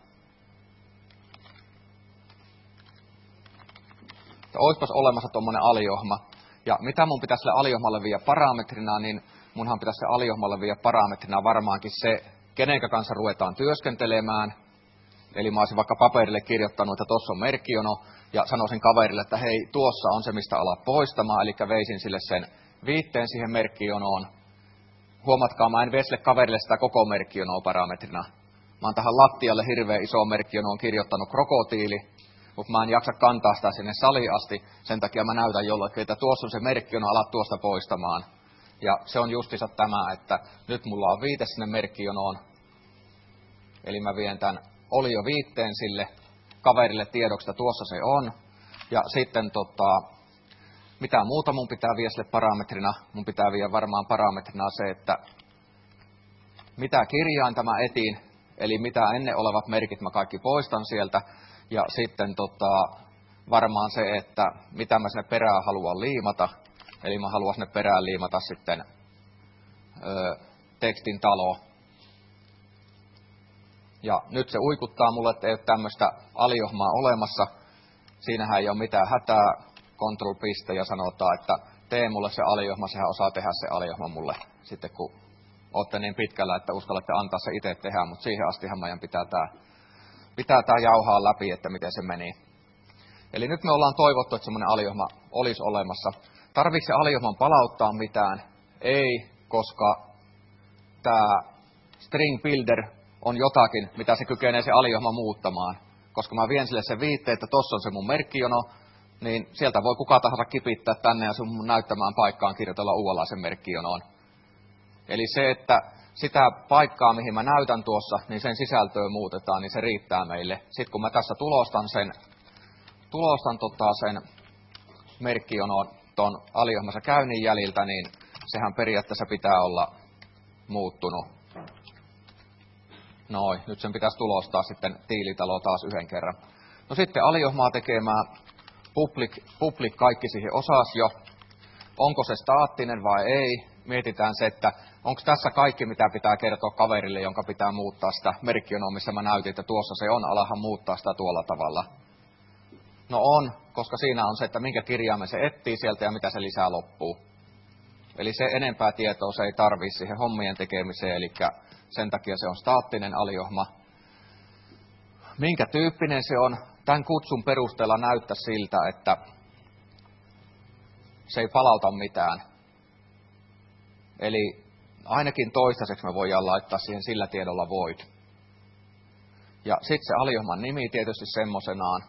A: Olisipas olemassa tuommoinen aliohjelma. Ja mitä mun pitäisi sille aliohjelmalle viedä parametrina, niin munhan pitäisi se aliohjelmalle viedä parametrina varmaankin se, kenenkä kanssa ruvetaan työskentelemään. Eli mä olisin vaikka paperille kirjoittanut, että tuossa on merkkijono, ja sanoisin kaverille, että hei, tuossa on se, mistä ala poistamaan, eli veisin sille sen viitteen siihen merkkijonoon. Huomatkaa, mä en vie sille kaverille sitä koko merkkijonoa parametrina. Mä oon tähän lattialle hirveän iso merkkijonoon kirjoittanut krokotiili, mutta mä en jaksa kantaa sitä sinne saliin asti, sen takia mä näytän jollekin, että tuossa on se merkkijono, alat tuosta poistamaan. Ja se on justiinsa tämä, että nyt mulla on viite sinne merkkijonoon, eli mä vien tämän olio viitteen sille kaverille tiedoksi, että tuossa se on. Ja sitten tota, mitä muuta mun pitää viedä sille parametrina? Mun pitää viedä varmaan parametrina se, että mitä kirjainta mä etin, eli mitä ennen olevat merkit mä kaikki poistan sieltä. Ja sitten tota, varmaan se, että mitä mä sinne perään haluan liimata. Eli mä haluan sinne perään liimata sitten ö, tekstin talo. Ja nyt se uikuttaa mulle, että ei ole tämmöistä aliohjelmaa olemassa. Siinähän ei ole mitään hätää, control-piste ja sanotaan, että tee mulle se aliohjelma, sehän osaa tehdä se aliohjelma mulle. Sitten kun olette niin pitkällä, että uskallatte antaa se itse tehdä, mutta siihen astihan meidän pitää tämä pitää tää jauhaa läpi, että miten se meni. Eli nyt me ollaan toivottu, että semmoinen aliohjelma olisi olemassa. Tarviiko se aliohjelman palauttaa mitään? Ei, koska tämä string builder on jotakin, mitä se kykenee se aliohjelma muuttamaan. Koska mä vien sille sen viitteen, että tossa on se mun merkkijono, niin sieltä voi kuka tahansa kipittää tänne ja sun näyttämään paikkaan kirjoitella uudenlaisen merkkijonoon. Eli se, että sitä paikkaa, mihin mä näytän tuossa, niin sen sisältöä muutetaan, niin se riittää meille. Sitten kun mä tässä tulostan sen, tulostan tota sen merkkijonon tuon aliohjelmassa käynnin jäljiltä, niin sehän periaatteessa pitää olla muuttunut. Noin, nyt sen pitäisi tulostaa sitten tiilitalo taas yhden kerran. No sitten aliohmaa tekemään public, public kaikki siihen osas jo. Onko se staattinen vai ei? Mietitään se, että onko tässä kaikki, mitä pitää kertoa kaverille, jonka pitää muuttaa sitä merkkionoa, missä mä näytin, että tuossa se on, alahan muuttaa sitä tuolla tavalla. No on, koska siinä on se, että minkä kirjaimen se etsii sieltä ja mitä se lisää loppuu. Eli se enempää tietoa se ei tarvitse siihen hommien tekemiseen, eli sen takia se on staattinen aliohma. Minkä tyyppinen se on? Tämän kutsun perusteella näyttää siltä, että se ei palauta mitään. Eli ainakin toistaiseksi me voidaan laittaa siihen sillä tiedolla void. Ja sitten se aliohman nimi tietysti semmoisenaan.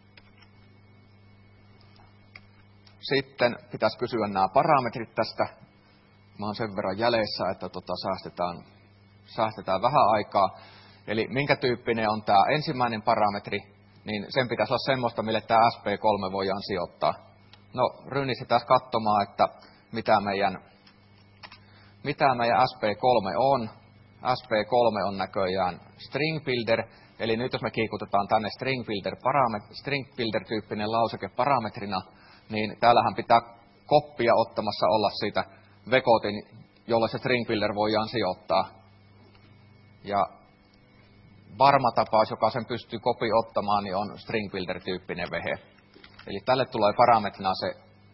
A: Sitten pitäisi kysyä nämä parametrit tästä. Mä oon sen verran jäljessä, että tota säästetään, säästetään vähän aikaa. Eli minkä tyyppinen on tämä ensimmäinen parametri, niin sen pitäisi olla semmoista, mille tämä S P kolme voidaan sijoittaa. No, rynnistetään katsomaan, että mitä meidän, mitä meidän S P kolme on. S P kolme on näköjään string builder, eli nyt jos me kiikutetaan tänne string builder, string builder tyyppinen lauseke parametrina, niin täällähän pitää koppia ottamassa olla siitä vekotin, jolle se string builder voidaan sijoittaa. Ja varma tapaus, joka sen pystyy kopi ottamaan, niin on string builder tyyppinen vehe. Eli tälle tulee parametrina se,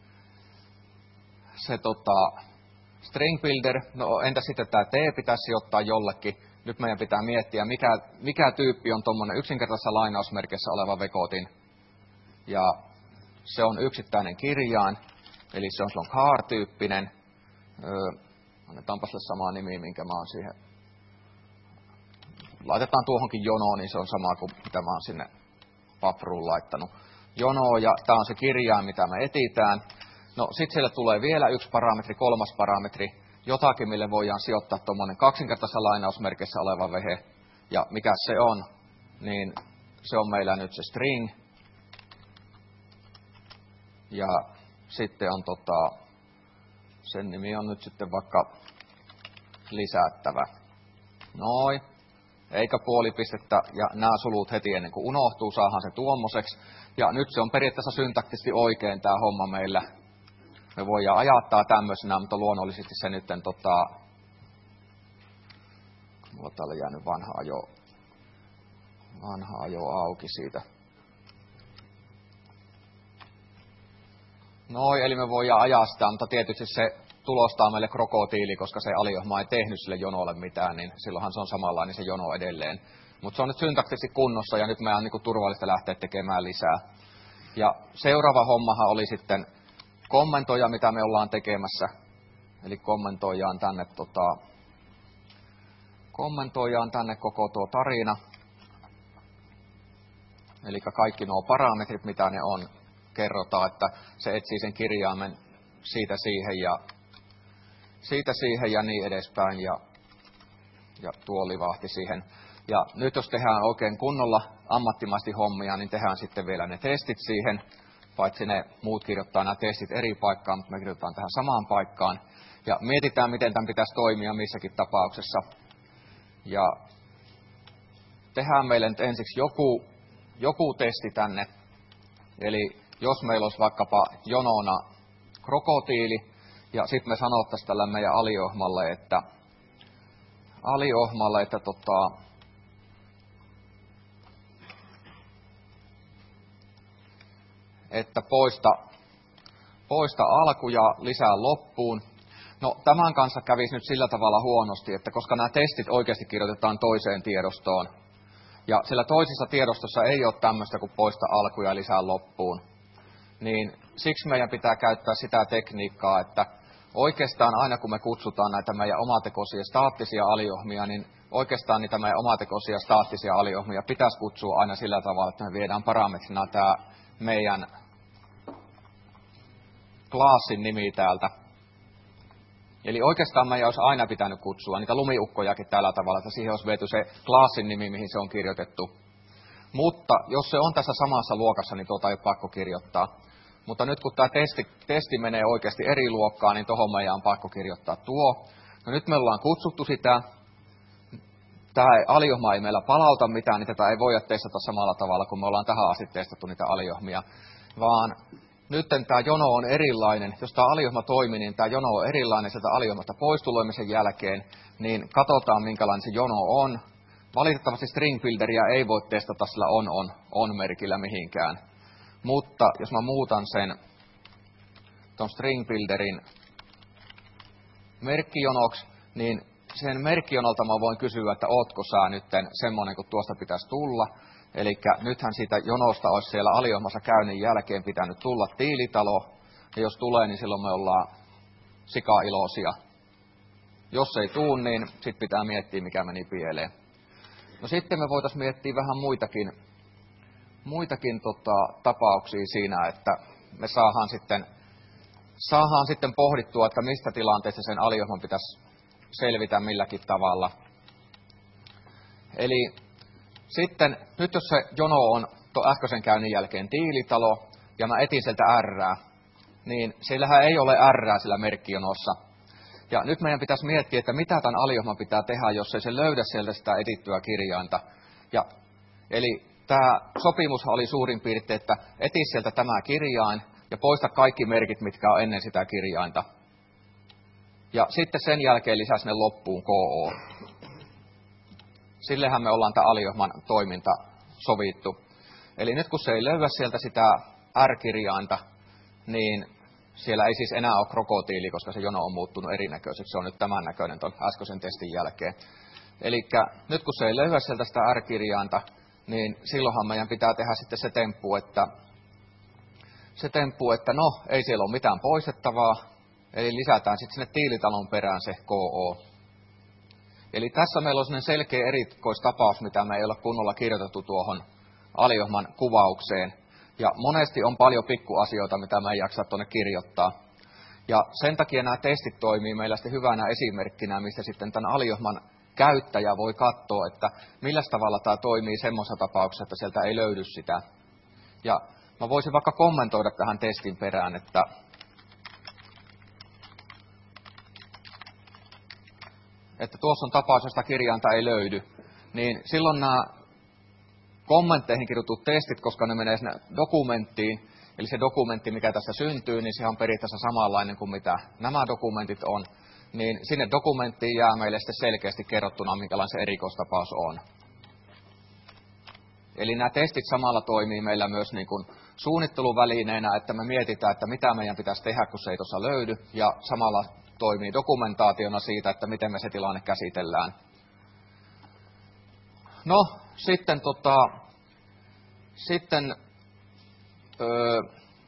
A: se tota, string builder. No entä sitten tämä T pitäisi sijoittaa jollekin. Nyt meidän pitää miettiä, mikä, mikä tyyppi on tuommoinen yksinkertaisessa lainausmerkissä oleva vekotin. Ja se on yksittäinen kirjain, eli se on silloin char-tyyppinen. Öö, annetaanpa sille samaa nimi, minkä mä oon siihen. Laitetaan tuohonkin jonoon, niin se on sama kuin mitä mä oon sinne papruun laittanut. Jono, ja tää on se kirjain, mitä me etitään. No sit siellä tulee vielä yksi parametri, kolmas parametri, jotakin, mille voidaan sijoittaa tuommoinen kaksinkertaisessa lainausmerkissä oleva vehe. Ja mikä se on, niin se on meillä nyt se string. Ja sitten on tota, sen nimi on nyt sitten vaikka lisättävä. Noin. Eikä puolipistettä, ja nämä sulut heti ennen kuin unohtuu, saahan se tuommoiseksi. Ja nyt se on periaatteessa syntaktisesti oikein tämä homma meillä. Me voidaan ajattaa tämmöisenä, mutta luonnollisesti se nyt, tota, mulla täällä jäänyt vanha ajo, vanha ajo auki siitä. No, eli me voidaan ajaa sitä, mutta tietysti se tulostaa meille krokotiili, koska se aliohma ei tehnyt sille jonolle mitään, niin silloinhan se on samanlainen se jono edelleen. Mutta se on nyt syntaktisesti kunnossa, ja nyt meidän on niin kuin turvallista lähteä tekemään lisää. Ja seuraava hommahan oli sitten kommentoija, mitä me ollaan tekemässä. Eli kommentoijaan tänne, tota, kommentoijaan tänne koko tuo tarina. Eli kaikki nuo parametrit, mitä ne on, kerrotaan, että se etsii sen kirjaimen siitä siihen ja siitä siihen ja niin edespäin, ja, ja tuo livahti siihen. Ja nyt jos tehdään oikein kunnolla ammattimaisesti hommia, niin tehdään sitten vielä ne testit siihen, paitsi ne muut kirjoittaa nämä testit eri paikkaan, mutta me kirjoitetaan tähän samaan paikkaan. Ja mietitään, miten tämän pitäisi toimia missäkin tapauksessa. Ja tehdään meille nyt ensiksi joku, joku testi tänne. Eli jos meillä olisi vaikkapa jonona krokotiili, ja sitten me sanottaisiin tällä meidän aliohmalle, että, aliohmalle, että tota, että poista, poista alku ja lisää loppuun. No tämän kanssa kävisi nyt sillä tavalla huonosti, että koska nämä testit oikeasti kirjoitetaan toiseen tiedostoon, ja sillä toisessa tiedostossa ei ole tämmöistä kuin poista alku ja lisää loppuun, niin siksi meidän pitää käyttää sitä tekniikkaa, että oikeastaan aina kun me kutsutaan näitä meidän omatekoisia staattisia aliohmia, niin oikeastaan niitä meidän omatekoisia staattisia aliohmia pitäisi kutsua aina sillä tavalla, että me viedään parametrina tämä meidän klassin nimi täältä. Eli oikeastaan meidän olisi aina pitänyt kutsua niitä lumiukkojakin tällä tavalla, että siihen olisi viety se klassin nimi, mihin se on kirjoitettu. Mutta jos se on tässä samassa luokassa, niin tuota ei ole pakko kirjoittaa. Mutta nyt kun tämä testi, testi menee oikeasti eri luokkaan, niin tuohon meidän on pakko kirjoittaa tuo. No nyt me ollaan kutsuttu sitä. tämä aliohma ei meillä palauta mitään, niin tätä ei voida testata samalla tavalla, kuin me ollaan tähän asti testattu niitä aliohmia, vaan nyt tämä jono on erilainen. Jos tämä aliohma toimii, niin tämä jono on erilainen sieltä aliohmasta poistuloimisen jälkeen, niin katsotaan minkälainen se jono on. Valitettavasti string builderia ei voi testata sillä on, on, on merkillä mihinkään. Mutta jos mä muutan sen tuon string builderin merkkijonoksi, niin sen merkkijonolta mä voin kysyä, että ootko sä nyt semmoinen, kun tuosta pitäisi tulla. Eli nythän siitä jonosta olisi siellä aliohmassa käynnin jälkeen pitänyt tulla tiilitalo, ja jos tulee, niin silloin me ollaan sikailoisia. Jos ei tuu, niin sitten pitää miettiä, mikä meni pieleen. No sitten me voitaisiin miettiä vähän muitakin, muitakin tota, tapauksia siinä, että me saadaan sitten, saadaan sitten pohdittua, että mistä tilanteessa sen aliohman pitäisi selvitä milläkin tavalla. Eli sitten, nyt jos se jono on tuon äskeisen käynnin jälkeen tiilitalo, ja mä etin sieltä R, niin sillähän ei ole R sillä merkkijonossa. Ja nyt meidän pitäisi miettiä, että mitä tämän aliohman pitää tehdä, jos ei se löydä sieltä sitä etittyä kirjainta. Ja, eli tämä sopimus oli suurin piirtein, että eti sieltä tämä kirjain ja poista kaikki merkit, mitkä on ennen sitä kirjainta. Ja sitten sen jälkeen lisää sinne loppuun K O. Sillehän me ollaan tämä aliohman toiminta sovittu. Eli nyt kun se ei löydä sieltä sitä R-kirjainta, niin siellä ei siis enää ole krokotiili, koska se jono on muuttunut erinäköiseksi. Se on nyt tämän näköinen tuon äskeisen testin jälkeen. Eli nyt kun se ei löydä sieltä sitä R-kirjainta, niin silloinhan meidän pitää tehdä sitten se temppu, että, se temppu, että no, ei siellä ole mitään poistettavaa. Eli lisätään sitten sinne tiilitalon perään se K O. Eli tässä meillä on sellainen selkeä erikoistapaus, mitä me ei ole kunnolla kirjoitettu tuohon aliohman kuvaukseen. Ja monesti on paljon pikkuasioita, mitä me ei jaksa tuonne kirjoittaa. Ja sen takia nämä testit toimii meillä sitten hyvänä esimerkkinä, mistä sitten tämän aliohman käyttäjä voi katsoa, että millä tavalla tämä toimii semmoisessa tapauksessa, että sieltä ei löydy sitä. Ja mä voisin vaikka kommentoida tähän testin perään, että että tuossa on tapaus, josta kirjainta ei löydy, niin silloin nämä kommentteihin kirjoitut testit, koska ne menee sinne dokumenttiin, eli se dokumentti, mikä tässä syntyy, niin se on periaatteessa samanlainen kuin mitä nämä dokumentit on, niin sinne dokumenttiin jää meille sitten selkeästi kerrottuna, minkälainen se erikoistapaus on. Eli nämä testit samalla toimii meillä myös niin kuin suunnitteluvälineenä, että me mietitään, että mitä meidän pitäisi tehdä, kun se ei tuossa löydy, ja samalla toimii dokumentaationa siitä, että miten me se tilanne käsitellään. No, sitten, tota, sitten öö,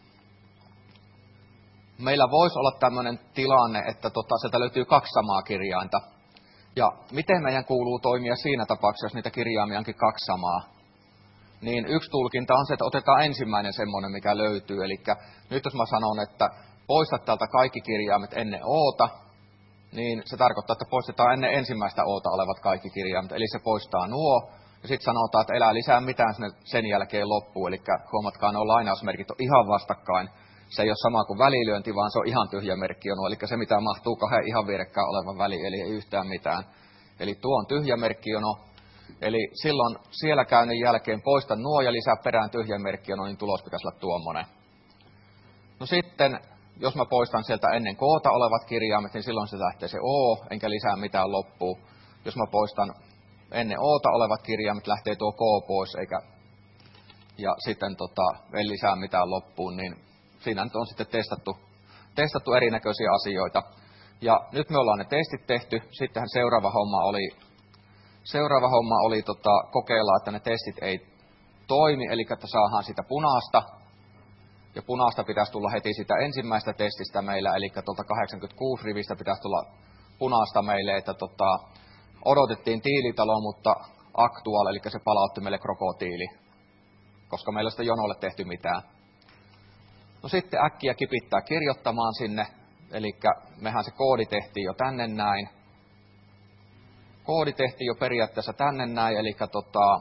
A: meillä voisi olla tämmöinen tilanne, että tota, sieltä löytyy kaksi samaa kirjainta. Ja miten meidän kuuluu toimia siinä tapauksessa, jos niitä kirjaimia onkin kaksi samaa? Niin yksi tulkinta on se, että otetaan ensimmäinen semmoinen, mikä löytyy. Eli nyt jos mä sanon, että poista täältä kaikki kirjaimet ennen oota, niin se tarkoittaa, että poistetaan ennen ensimmäistä oota olevat kaikki kirjaimet. Eli se poistaa nuo, ja sitten sanotaan, että elää lisää mitään sinne sen jälkeen loppuun. Eli huomatkaa, nuo lainausmerkit on ihan vastakkain. Se ei ole sama kuin välilyönti, vaan se on ihan tyhjä merkkijono. Eli se, mitä mahtuu kahden ihan vierekkäin olevan väliin, eli ei yhtään mitään. Eli tuo on tyhjä merkkijono. Eli silloin siellä käynnin jälkeen poista nuo ja lisää perään tyhjä merkkijono, niin tulos pitäisi olla tuommoinen. No sitten, jos mä poistan sieltä ennen koota olevat kirjaimet, niin silloin se lähtee se O, enkä lisää mitään loppuun. Jos mä poistan ennen oota olevat kirjaimet, lähtee tuo K pois, eikä ja sitten tota, en lisää mitään loppuun, niin siinä nyt on sitten testattu, testattu erinäköisiä asioita. Ja nyt me ollaan ne testit tehty, sittenhän seuraava homma oli, seuraava homma oli tota, kokeilla, että ne testit ei toimi, eli että saadaan sitä punaista. Ja punaista pitäisi tulla heti sitä ensimmäistä testistä meillä, eli tuolta kahdeksankymmentäkuusi rivistä pitäisi tulla punaista meille, että tota, odotettiin tiilitalo, mutta actual, eli se palautti meille krokotiili, koska meillä ei sitä jonolle tehty mitään. No sitten äkkiä kipittää kirjoittamaan sinne, eli mehän se koodi tehtiin jo tänne näin. Koodi tehtiin jo periaatteessa tänne näin, eli tota,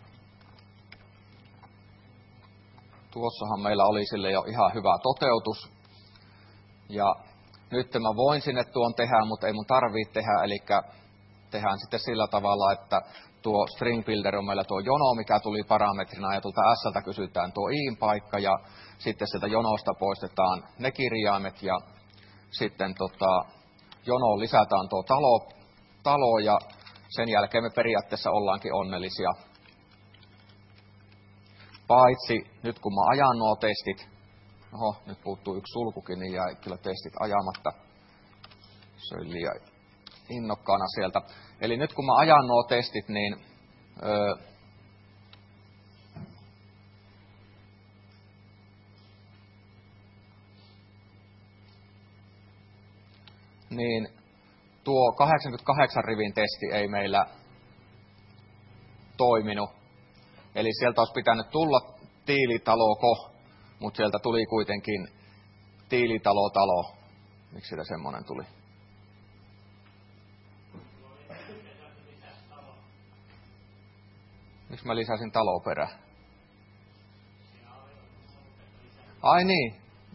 A: tuossahan meillä oli sille jo ihan hyvä toteutus. Ja nyt mä voin sinne tuon tehdä, mutta ei mun tarvitse tehdä, eli tehdään sitten sillä tavalla, että tuo string builder on meillä tuo jono, mikä tuli parametrina, ja tuolta S:ltä kysytään tuo iin paikka, ja sitten sieltä jonosta poistetaan ne kirjaimet, ja sitten tota, jonoon lisätään tuo talo, talo, ja sen jälkeen me periaatteessa ollaankin onnellisia. Paitsi nyt kun mä ajan nuo testit, oho, nyt puuttuu yksi sulkukin, niin jäi kyllä testit ajamatta. Se oli liian innokkaana sieltä. Eli nyt kun mä ajan nuo testit, niin, öö, niin tuo kahdeksankymmentäkahdeksan rivin testi ei meillä toiminut. Eli sieltä olisi pitänyt tulla tiilitaloko, mutta sieltä tuli kuitenkin tiilitalo-talo. Miksi siitä semmoinen tuli? Miksi mä lisäsin taloperä? Ai niin.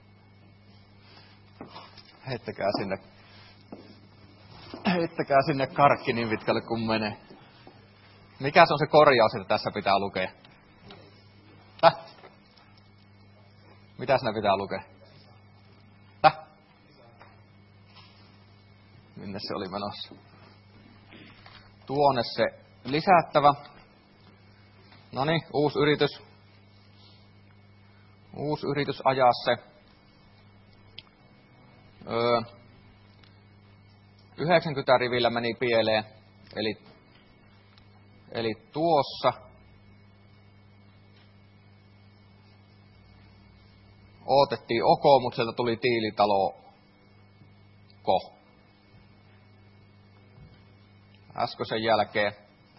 A: Heittäkää sinne, heittäkää sinne karkki niin pitkälle kun menee. Mikä se on se korjaus, että tässä pitää lukea? Täh? Mitä siinä pitää lukea? Täh? Minne se oli menossa? Tuonne se lisättävä. Noniin, uusi yritys. Uusi yritys ajaa se. Öö, yhdeksänkymmentä rivillä meni pieleen. Eli, eli tuossa odotettiin OK, mutta sieltä tuli tiilitalo ko. Äskeisen jälkeen.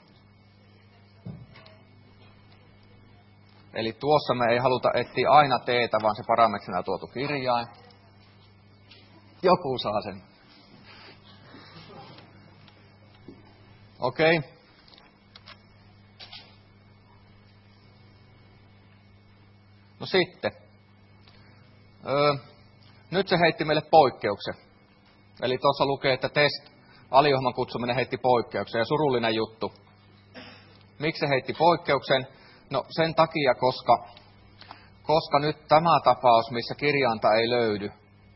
A: Eli tuossa me ei haluta etsiä aina teetä, vaan se parametrina tuotu kirjain. Joku saa sen. Okei. Okay. No sitten. Öö, nyt se heitti meille poikkeuksen. Eli tuossa lukee, että test aliohjelman kutsuminen heitti poikkeuksen. Ja surullinen juttu. Miksi se heitti poikkeuksen? No sen takia, koska, koska nyt tämä tapaus, missä kirjainta ei löydy.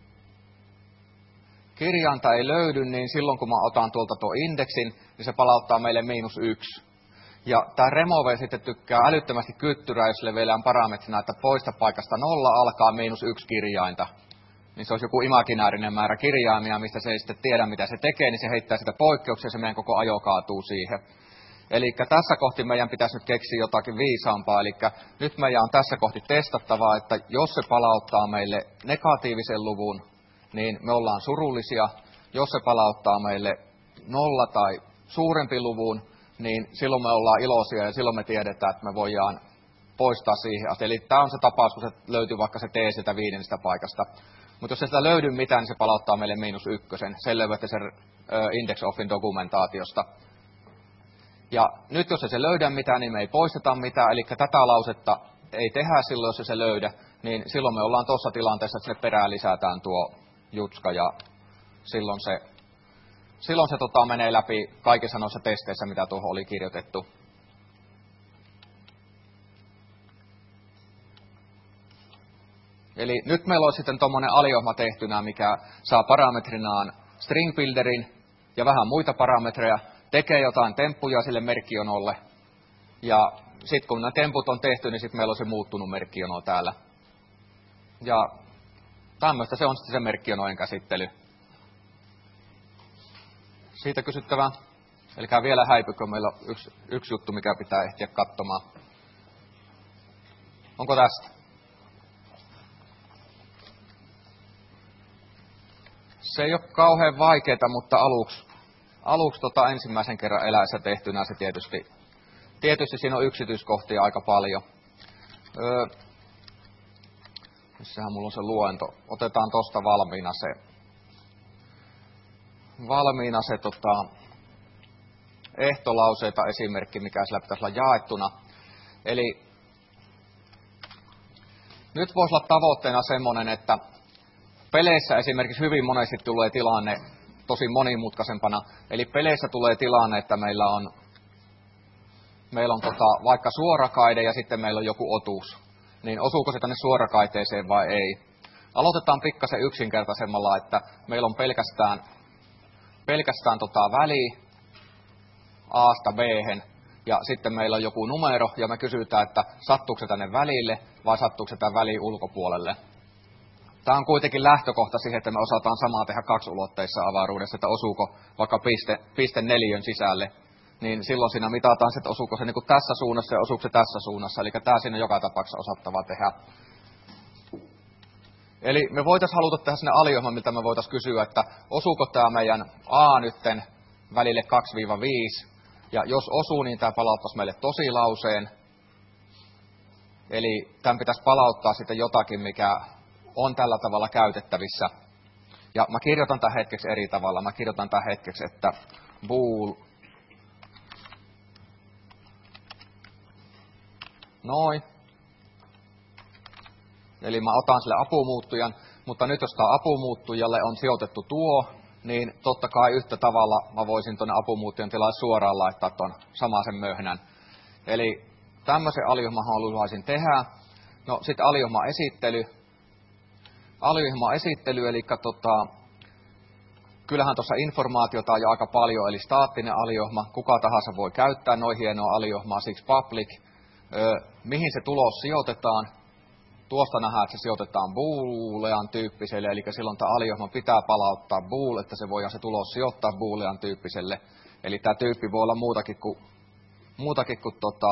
A: Kirjainta ei löydy, niin silloin kun mä otan tuolta tuon indeksin, niin se palauttaa meille miinus yksi. Ja tämä remove sitten tykkää älyttömästi kyttyrää, jos leveillään parametrina, että poista paikasta nolla alkaa miinus yksi kirjainta. Niin se olisi joku imaginäärinen määrä kirjaimia, mistä se ei sitten tiedä, mitä se tekee, niin se heittää sitä poikkeuksia ja se meidän koko ajo kaatuu siihen. Eli tässä kohti meidän pitäisi nyt keksiä jotakin viisaampaa. Eli nyt meidän on tässä kohti testattavaa, että jos se palauttaa meille negatiivisen luvun, niin me ollaan surullisia. Jos se palauttaa meille nolla tai suurempi luvun, niin silloin me ollaan iloisia ja silloin me tiedetään, että me voidaan poistaa siihen asti. Eli tämä on se tapaus, kun se löytyy vaikka se T sieltä viidennestä paikasta. Mutta jos ei sitä löydy mitään, niin se palauttaa meille miinus ykkösen. Sen löydätte sen index offin dokumentaatiosta. Ja nyt jos ei se löydä mitään, niin me ei poisteta mitään. Eli tätä lausetta ei tehdä silloin, jos ei se löydä. Niin silloin me ollaan tuossa tilanteessa, että sinne perään lisätään tuo jutska. Ja silloin se, silloin se tota, menee läpi kaikissa noissa testeissä, mitä tuohon oli kirjoitettu. Eli nyt meillä on sitten tuommoinen aliohjelma tehtynä, mikä saa parametrinaan string builderin ja vähän muita parametreja. Tekee jotain temppuja sille merkkijonolle. Ja sitten kun nämä temput on tehty, niin sitten meillä on se muuttunut merkkijono täällä. Ja tämmöistä se on sitten se merkkijonojen käsittely. Siitä kysyttävää. Eli vielä häipykö, meillä on yksi, yksi juttu, mikä pitää ehtiä katsomaan. Onko tästä? Se ei ole kauhean vaikeaa, mutta aluksi. Aluksi tota ensimmäisen kerran eläessä tehtynä se tietysti, tietysti siinä on yksityiskohtia aika paljon. Öö, missähän mulla on se luento. Otetaan tosta valmiina se, valmiina se tota, ehtolauseita esimerkki, mikä sillä pitäisi olla jaettuna. Eli nyt voisi olla tavoitteena semmoinen, että peleissä esimerkiksi hyvin monesti tulee tilanne, tosi monimutkaisempana. Eli peleissä tulee tilanne, että meillä on, meillä on tota, vaikka suorakaide ja sitten meillä on joku otus. Niin osuuko se tänne suorakaiteeseen vai ei? Aloitetaan pikkasen yksinkertaisemmalla, että meillä on pelkästään, pelkästään tota väli A:sta B:hen ja sitten meillä on joku numero ja me kysytään, että sattuuko se tänne välille vai sattuuko se tänne väliin ulkopuolelle. Tämä on kuitenkin lähtökohta siihen, että me osataan samaa tehdä kaksiulotteisessa avaruudessa, että osuuko vaikka piste, piste neljön sisälle, niin silloin siinä mitataan, että osuuko se niin kuin tässä suunnassa ja osuuko se tässä suunnassa. Eli tämä siinä on joka tapauksessa osattava tehdä. Eli me voitaisiin haluta tehdä sinne aliohjelman, miltä me voitaisiin kysyä, että osuuko tämä meidän A nytten välille kaksi viisi, ja jos osuu, niin tämä palauttaisi meille tosilauseen. Eli tämän pitäisi palauttaa sitten jotakin, mikä on tällä tavalla käytettävissä. Ja mä kirjoitan tämän hetkeksi eri tavalla. Mä kirjoitan tämän hetkeksi, että bool. Noin. Eli mä otan sille apumuuttujan, mutta nyt jos tämä apumuuttujalle on sijoitettu tuo, niin totta kai yhtä tavalla mä voisin tuonne apumuuttujan tilalle suoraan laittaa tuon samaisen möhnän. Eli tämmöisen aliohjelman haluaisin tehdä. No sitten aliohjelman esittely. Aliohjelman esittely, eli tota, kyllähän tuossa informaatiota on jo aika paljon, eli staattinen aliohjelma, kuka tahansa voi käyttää noin hienoa aliohjelmaa, siksi public. Ö, mihin se tulos sijoitetaan? Tuosta nähdään, että se sijoitetaan boolean tyyppiselle, eli silloin tämä aliohjelma pitää palauttaa bool, että se voidaan se tulos sijoittaa boolean tyyppiselle. Eli tämä tyyppi voi olla muutakin kuin, muutakin kuin tota,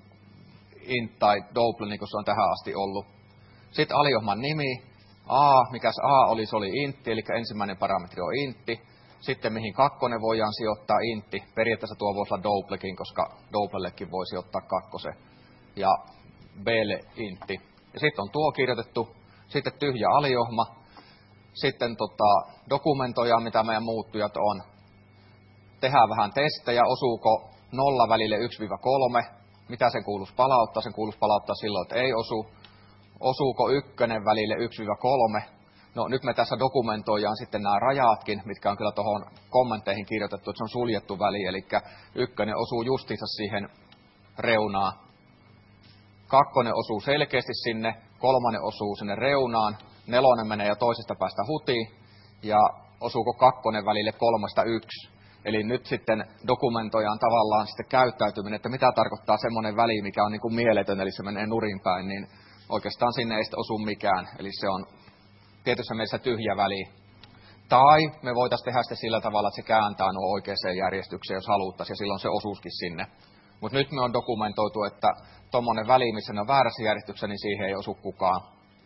A: int tai double, niin kuin se on tähän asti ollut. Sitten aliohjelman nimi, A, mikäs A oli, se oli intti, eli ensimmäinen parametri on intti. Sitten mihin kakkonen voidaan sijoittaa intti. Periaatteessa tuo voisi olla doublekin, koska doublellekin voi sijoittaa kakkosen. Ja B:lle intti. Ja sitten on tuo kirjoitettu, sitten tyhjä aliohjelma, sitten tota, dokumentoja, mitä meidän muuttujat on. Tehdään vähän testejä, osuuko nolla välille yksi kolme, mitä sen kuuluisi palauttaa, sen kuuluisi palauttaa silloin, että ei osu. Osuuko ykkönen välille yksi kolme, no nyt me tässä dokumentoidaan sitten nämä rajatkin, mitkä on kyllä tuohon kommentteihin kirjoitettu, että se on suljettu väli, eli ykkönen osuu justiinsa siihen reunaan. Kakkonen osuu selkeästi sinne, kolmannen osuu sinne reunaan, nelonen menee jo toisesta päästä hutiin, ja osuuko kakkonen välille kolmesta yksi. Eli nyt sitten dokumentoidaan tavallaan sitten käyttäytyminen, että mitä tarkoittaa semmoinen väli, mikä on niin kuin mieletön, eli se menee nurin päin, niin oikeastaan sinne ei sitten osu mikään. Eli se on tietyssä mielessä tyhjä väli. Tai me voitaisiin tehdä sitten sillä tavalla, että se kääntää nuo oikeaan järjestykseen, jos haluttaisiin, ja silloin se osuuskin sinne. Mutta nyt me on dokumentoitu, että tuommoinen väli, missä ne on väärässä järjestyksessä, niin siihen ei osu kukaan.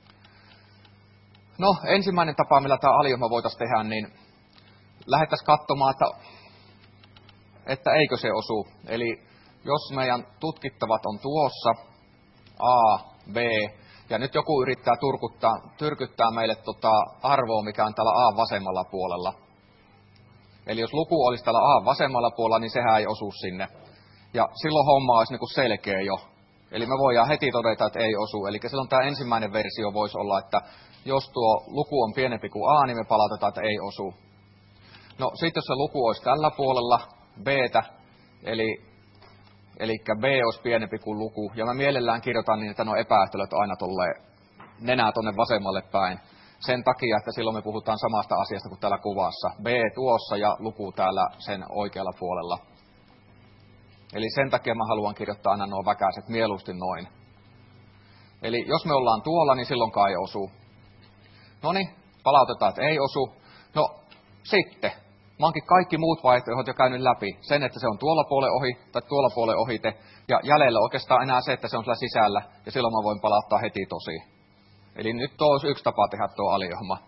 A: No, ensimmäinen tapa, millä tämä aliohjelma voitaisiin tehdä, niin lähdettäisiin katsomaan, että, että eikö se osu. Eli jos meidän tutkittavat on tuossa, A, B, ja nyt joku yrittää turkuttaa, tyrkyttää meille tota arvoa, mikä on täällä A vasemmalla puolella. Eli jos luku olisi täällä A vasemmalla puolella, niin sehän ei osu sinne. Ja silloin homma olisi niin kuin selkeä jo. Eli me voidaan heti todeta, että ei osu. Eli silloin tämä ensimmäinen versio voisi olla, että jos tuo luku on pienempi kuin A, niin me palautetaan, että ei osu. No sitten jos se luku olisi tällä puolella B:tä, eli, eli B olisi pienempi kuin luku, ja mä mielellään kirjoitan niin, että nuo epäyhtälöt on aina tolleen nenää tonne vasemmalle päin. Sen takia, että silloin me puhutaan samasta asiasta kuin täällä kuvassa. B tuossa ja luku täällä sen oikealla puolella. Eli sen takia mä haluan kirjoittaa aina nuo väkäiset mieluusti noin. Eli jos me ollaan tuolla, niin silloinkaan ei osu. Noniin, palautetaan, että ei osu. No sitten, mä oonkin kaikki muut vaihtoehdot jo käynyt läpi. Sen, että se on tuolla puolen ohi tai tuolla puolen ohite. Ja jäljellä oikeastaan enää se, että se on siellä sisällä. Ja silloin mä voin palauttaa heti tosi. Eli nyt tuo olisi yksi tapa tehdä tuo aliohjelma.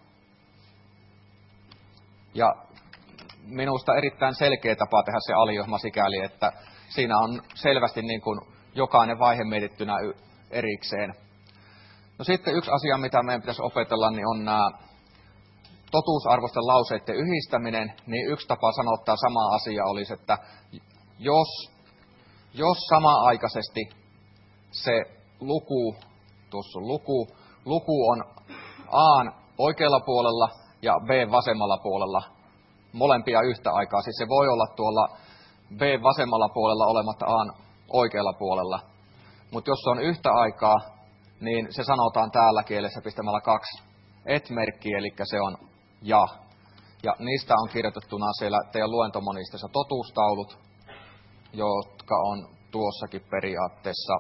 A: Ja minusta erittäin selkeä tapa tehdä se aliohjelma sikäli, että siinä on selvästi niin kuin jokainen vaihe mietittynä erikseen. No sitten yksi asia, mitä meidän pitäisi opetella, niin on nämä totuusarvoisten lauseiden yhdistäminen. Niin yksi tapa sanottaa sama asia olisi, että jos, jos samaaikaisesti se luku, tuossa on luku, luku on A:n oikealla puolella ja B vasemmalla puolella, molempia yhtä aikaa. Siis se voi olla tuolla B vasemmalla puolella olematta A oikealla puolella. Mutta jos se on yhtä aikaa, niin se sanotaan täällä kielessä pistämällä kaksi et-merkkiä, eli se on ja. Ja niistä on kirjoitettuna siellä teidän luentomonisteessa totuustaulut, jotka on tuossakin periaatteessa.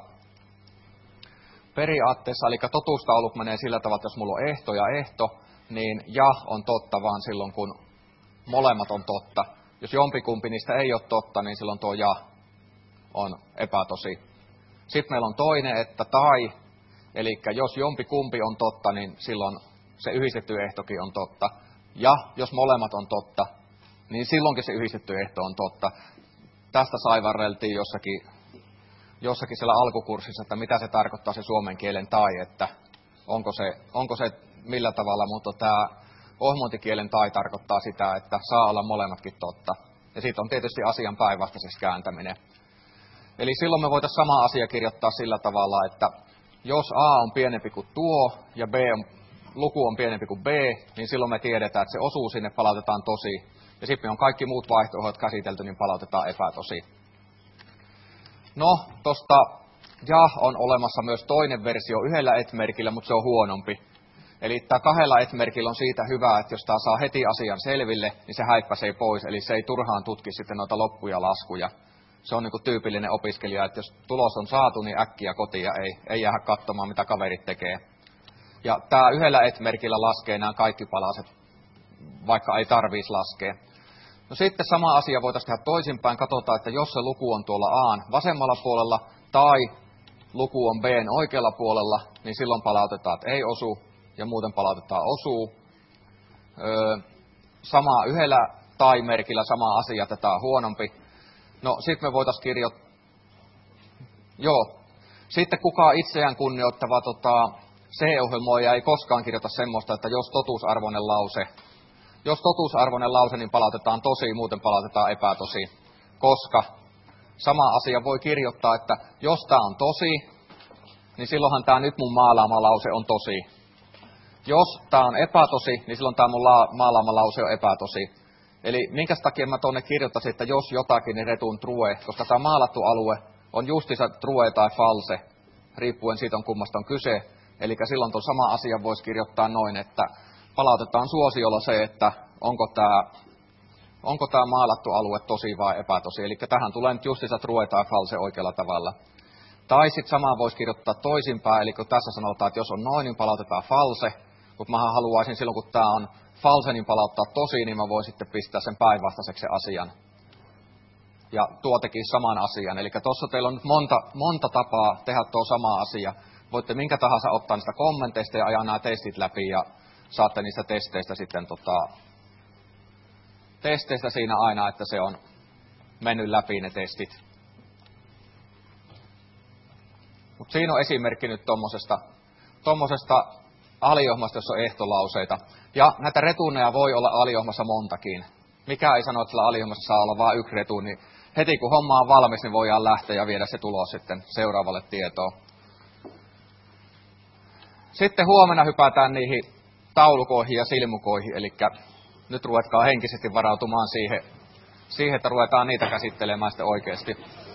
A: Periaatteessa, eli totuustaulut menee sillä tavalla, että jos mulla on ehto ja ehto, niin ja on totta vaan silloin, kun molemmat on totta. Jos jompikumpi niistä ei ole totta, niin silloin tuo ja on epätosi. Sitten meillä on toinen, että tai, eli jos jompikumpi on totta, niin silloin se yhdistetty ehtokin on totta. Ja jos molemmat on totta, niin silloinkin se yhdistetty ehto on totta. Tästä saivarreltiin jossakin, jossakin siellä alkukurssissa, että mitä se tarkoittaa se suomen kielen tai, että onko se, onko se millä tavalla, mutta tämä ohmontikielen tai tarkoittaa sitä, että saa olla molemmatkin totta. Ja siitä on tietysti asian päinvastaiseksi kääntäminen. Eli silloin me voitaisiin sama asia kirjoittaa sillä tavalla, että jos A on pienempi kuin tuo ja B on, luku on pienempi kuin B, niin silloin me tiedetään, että se osuus sinne palautetaan tosi. Ja sitten me on kaikki muut vaihtoehdot käsitelty, niin palautetaan epätosi. No, tosta ja on olemassa myös toinen versio yhdellä et-merkillä, mutta se on huonompi. Eli tämä kahdella et-merkillä on siitä hyvä, että jos tämä saa heti asian selville, niin se häippäsee pois. Eli se ei turhaan tutki sitten noita loppuja laskuja. Se on niin kuin tyypillinen opiskelija, että jos tulos on saatu, niin äkkiä kotiin ja ei, ei jäädä katsomaan, mitä kaverit tekee. Ja tämä yhdellä et-merkillä laskee nämä kaikki palaset, vaikka ei tarvitsisi laskea. No sitten sama asia voitaisiin tehdä toisinpäin. Katsotaan, että jos se luku on tuolla A:n vasemmalla puolella tai luku on B:n oikealla puolella, niin silloin palautetaan, että ei osu ja muuten palautetaan osuu. Öö, sama yhdellä tai-merkillä sama asia, että tämä on huonompi. No sitten me voitaisiin kirjoittaa, joo, sitten kukaan itseään kunnioittava tota, C-ohjelmoija ei koskaan kirjoita semmoista, että jos totuusarvoinen lause, jos totuusarvoinen lause, niin palautetaan tosi, muuten palautetaan epätosi, koska sama asia voi kirjoittaa, että jos tämä on tosi, niin silloinhan tämä nyt mun maalaama lause on tosi. Jos tämä on epätosi, niin silloin tämä mun la- maalaama lause on epätosi. Eli minkä takia mä tuonne kirjoittaisin, että jos jotakin, niin retun true, koska tämä maalattu alue on justiinsa true tai false, riippuen siitä on kummasta on kyse. Eli silloin tuon sama asia voisi kirjoittaa noin, että palautetaan suosiolla se, että onko tämä, onko tämä maalattu alue tosi vai epätosi. Eli tähän tulee nyt justiinsa true tai false oikealla tavalla. Tai sitten samaa voisi kirjoittaa toisinpäin, eli kun tässä sanotaan, että jos on noin, niin palautetaan false, mutta mä haluaisin silloin, kun tämä on false, niin palauttaa tosi, niin mä voin sitten pistää sen päinvastaiseksi asian. Ja tuo teki saman asian. Eli tuossa teillä on nyt monta, monta tapaa tehdä tuo sama asia. Voitte minkä tahansa ottaa niistä kommenteista ja ajaa nämä testit läpi ja saatte niistä testeistä sitten tota, testeistä siinä aina, että se on mennyt läpi ne testit. Mutta siinä on esimerkki nyt tuommoisesta tommosesta aliohmasta, jossa on ehtolauseita. Ja näitä retuneja voi olla aliohmassa montakin. Mikä ei sano, että sillä aliohmassa saa olla vain yksi retu, niin heti kun homma on valmis, niin voidaan lähteä ja viedä se tulos sitten seuraavalle tietoon. Sitten huomenna hypätään niihin taulukoihin ja silmukoihin, eli nyt ruvetkaa henkisesti varautumaan siihen, siihen että ruvetaan niitä käsittelemään sitten oikeasti.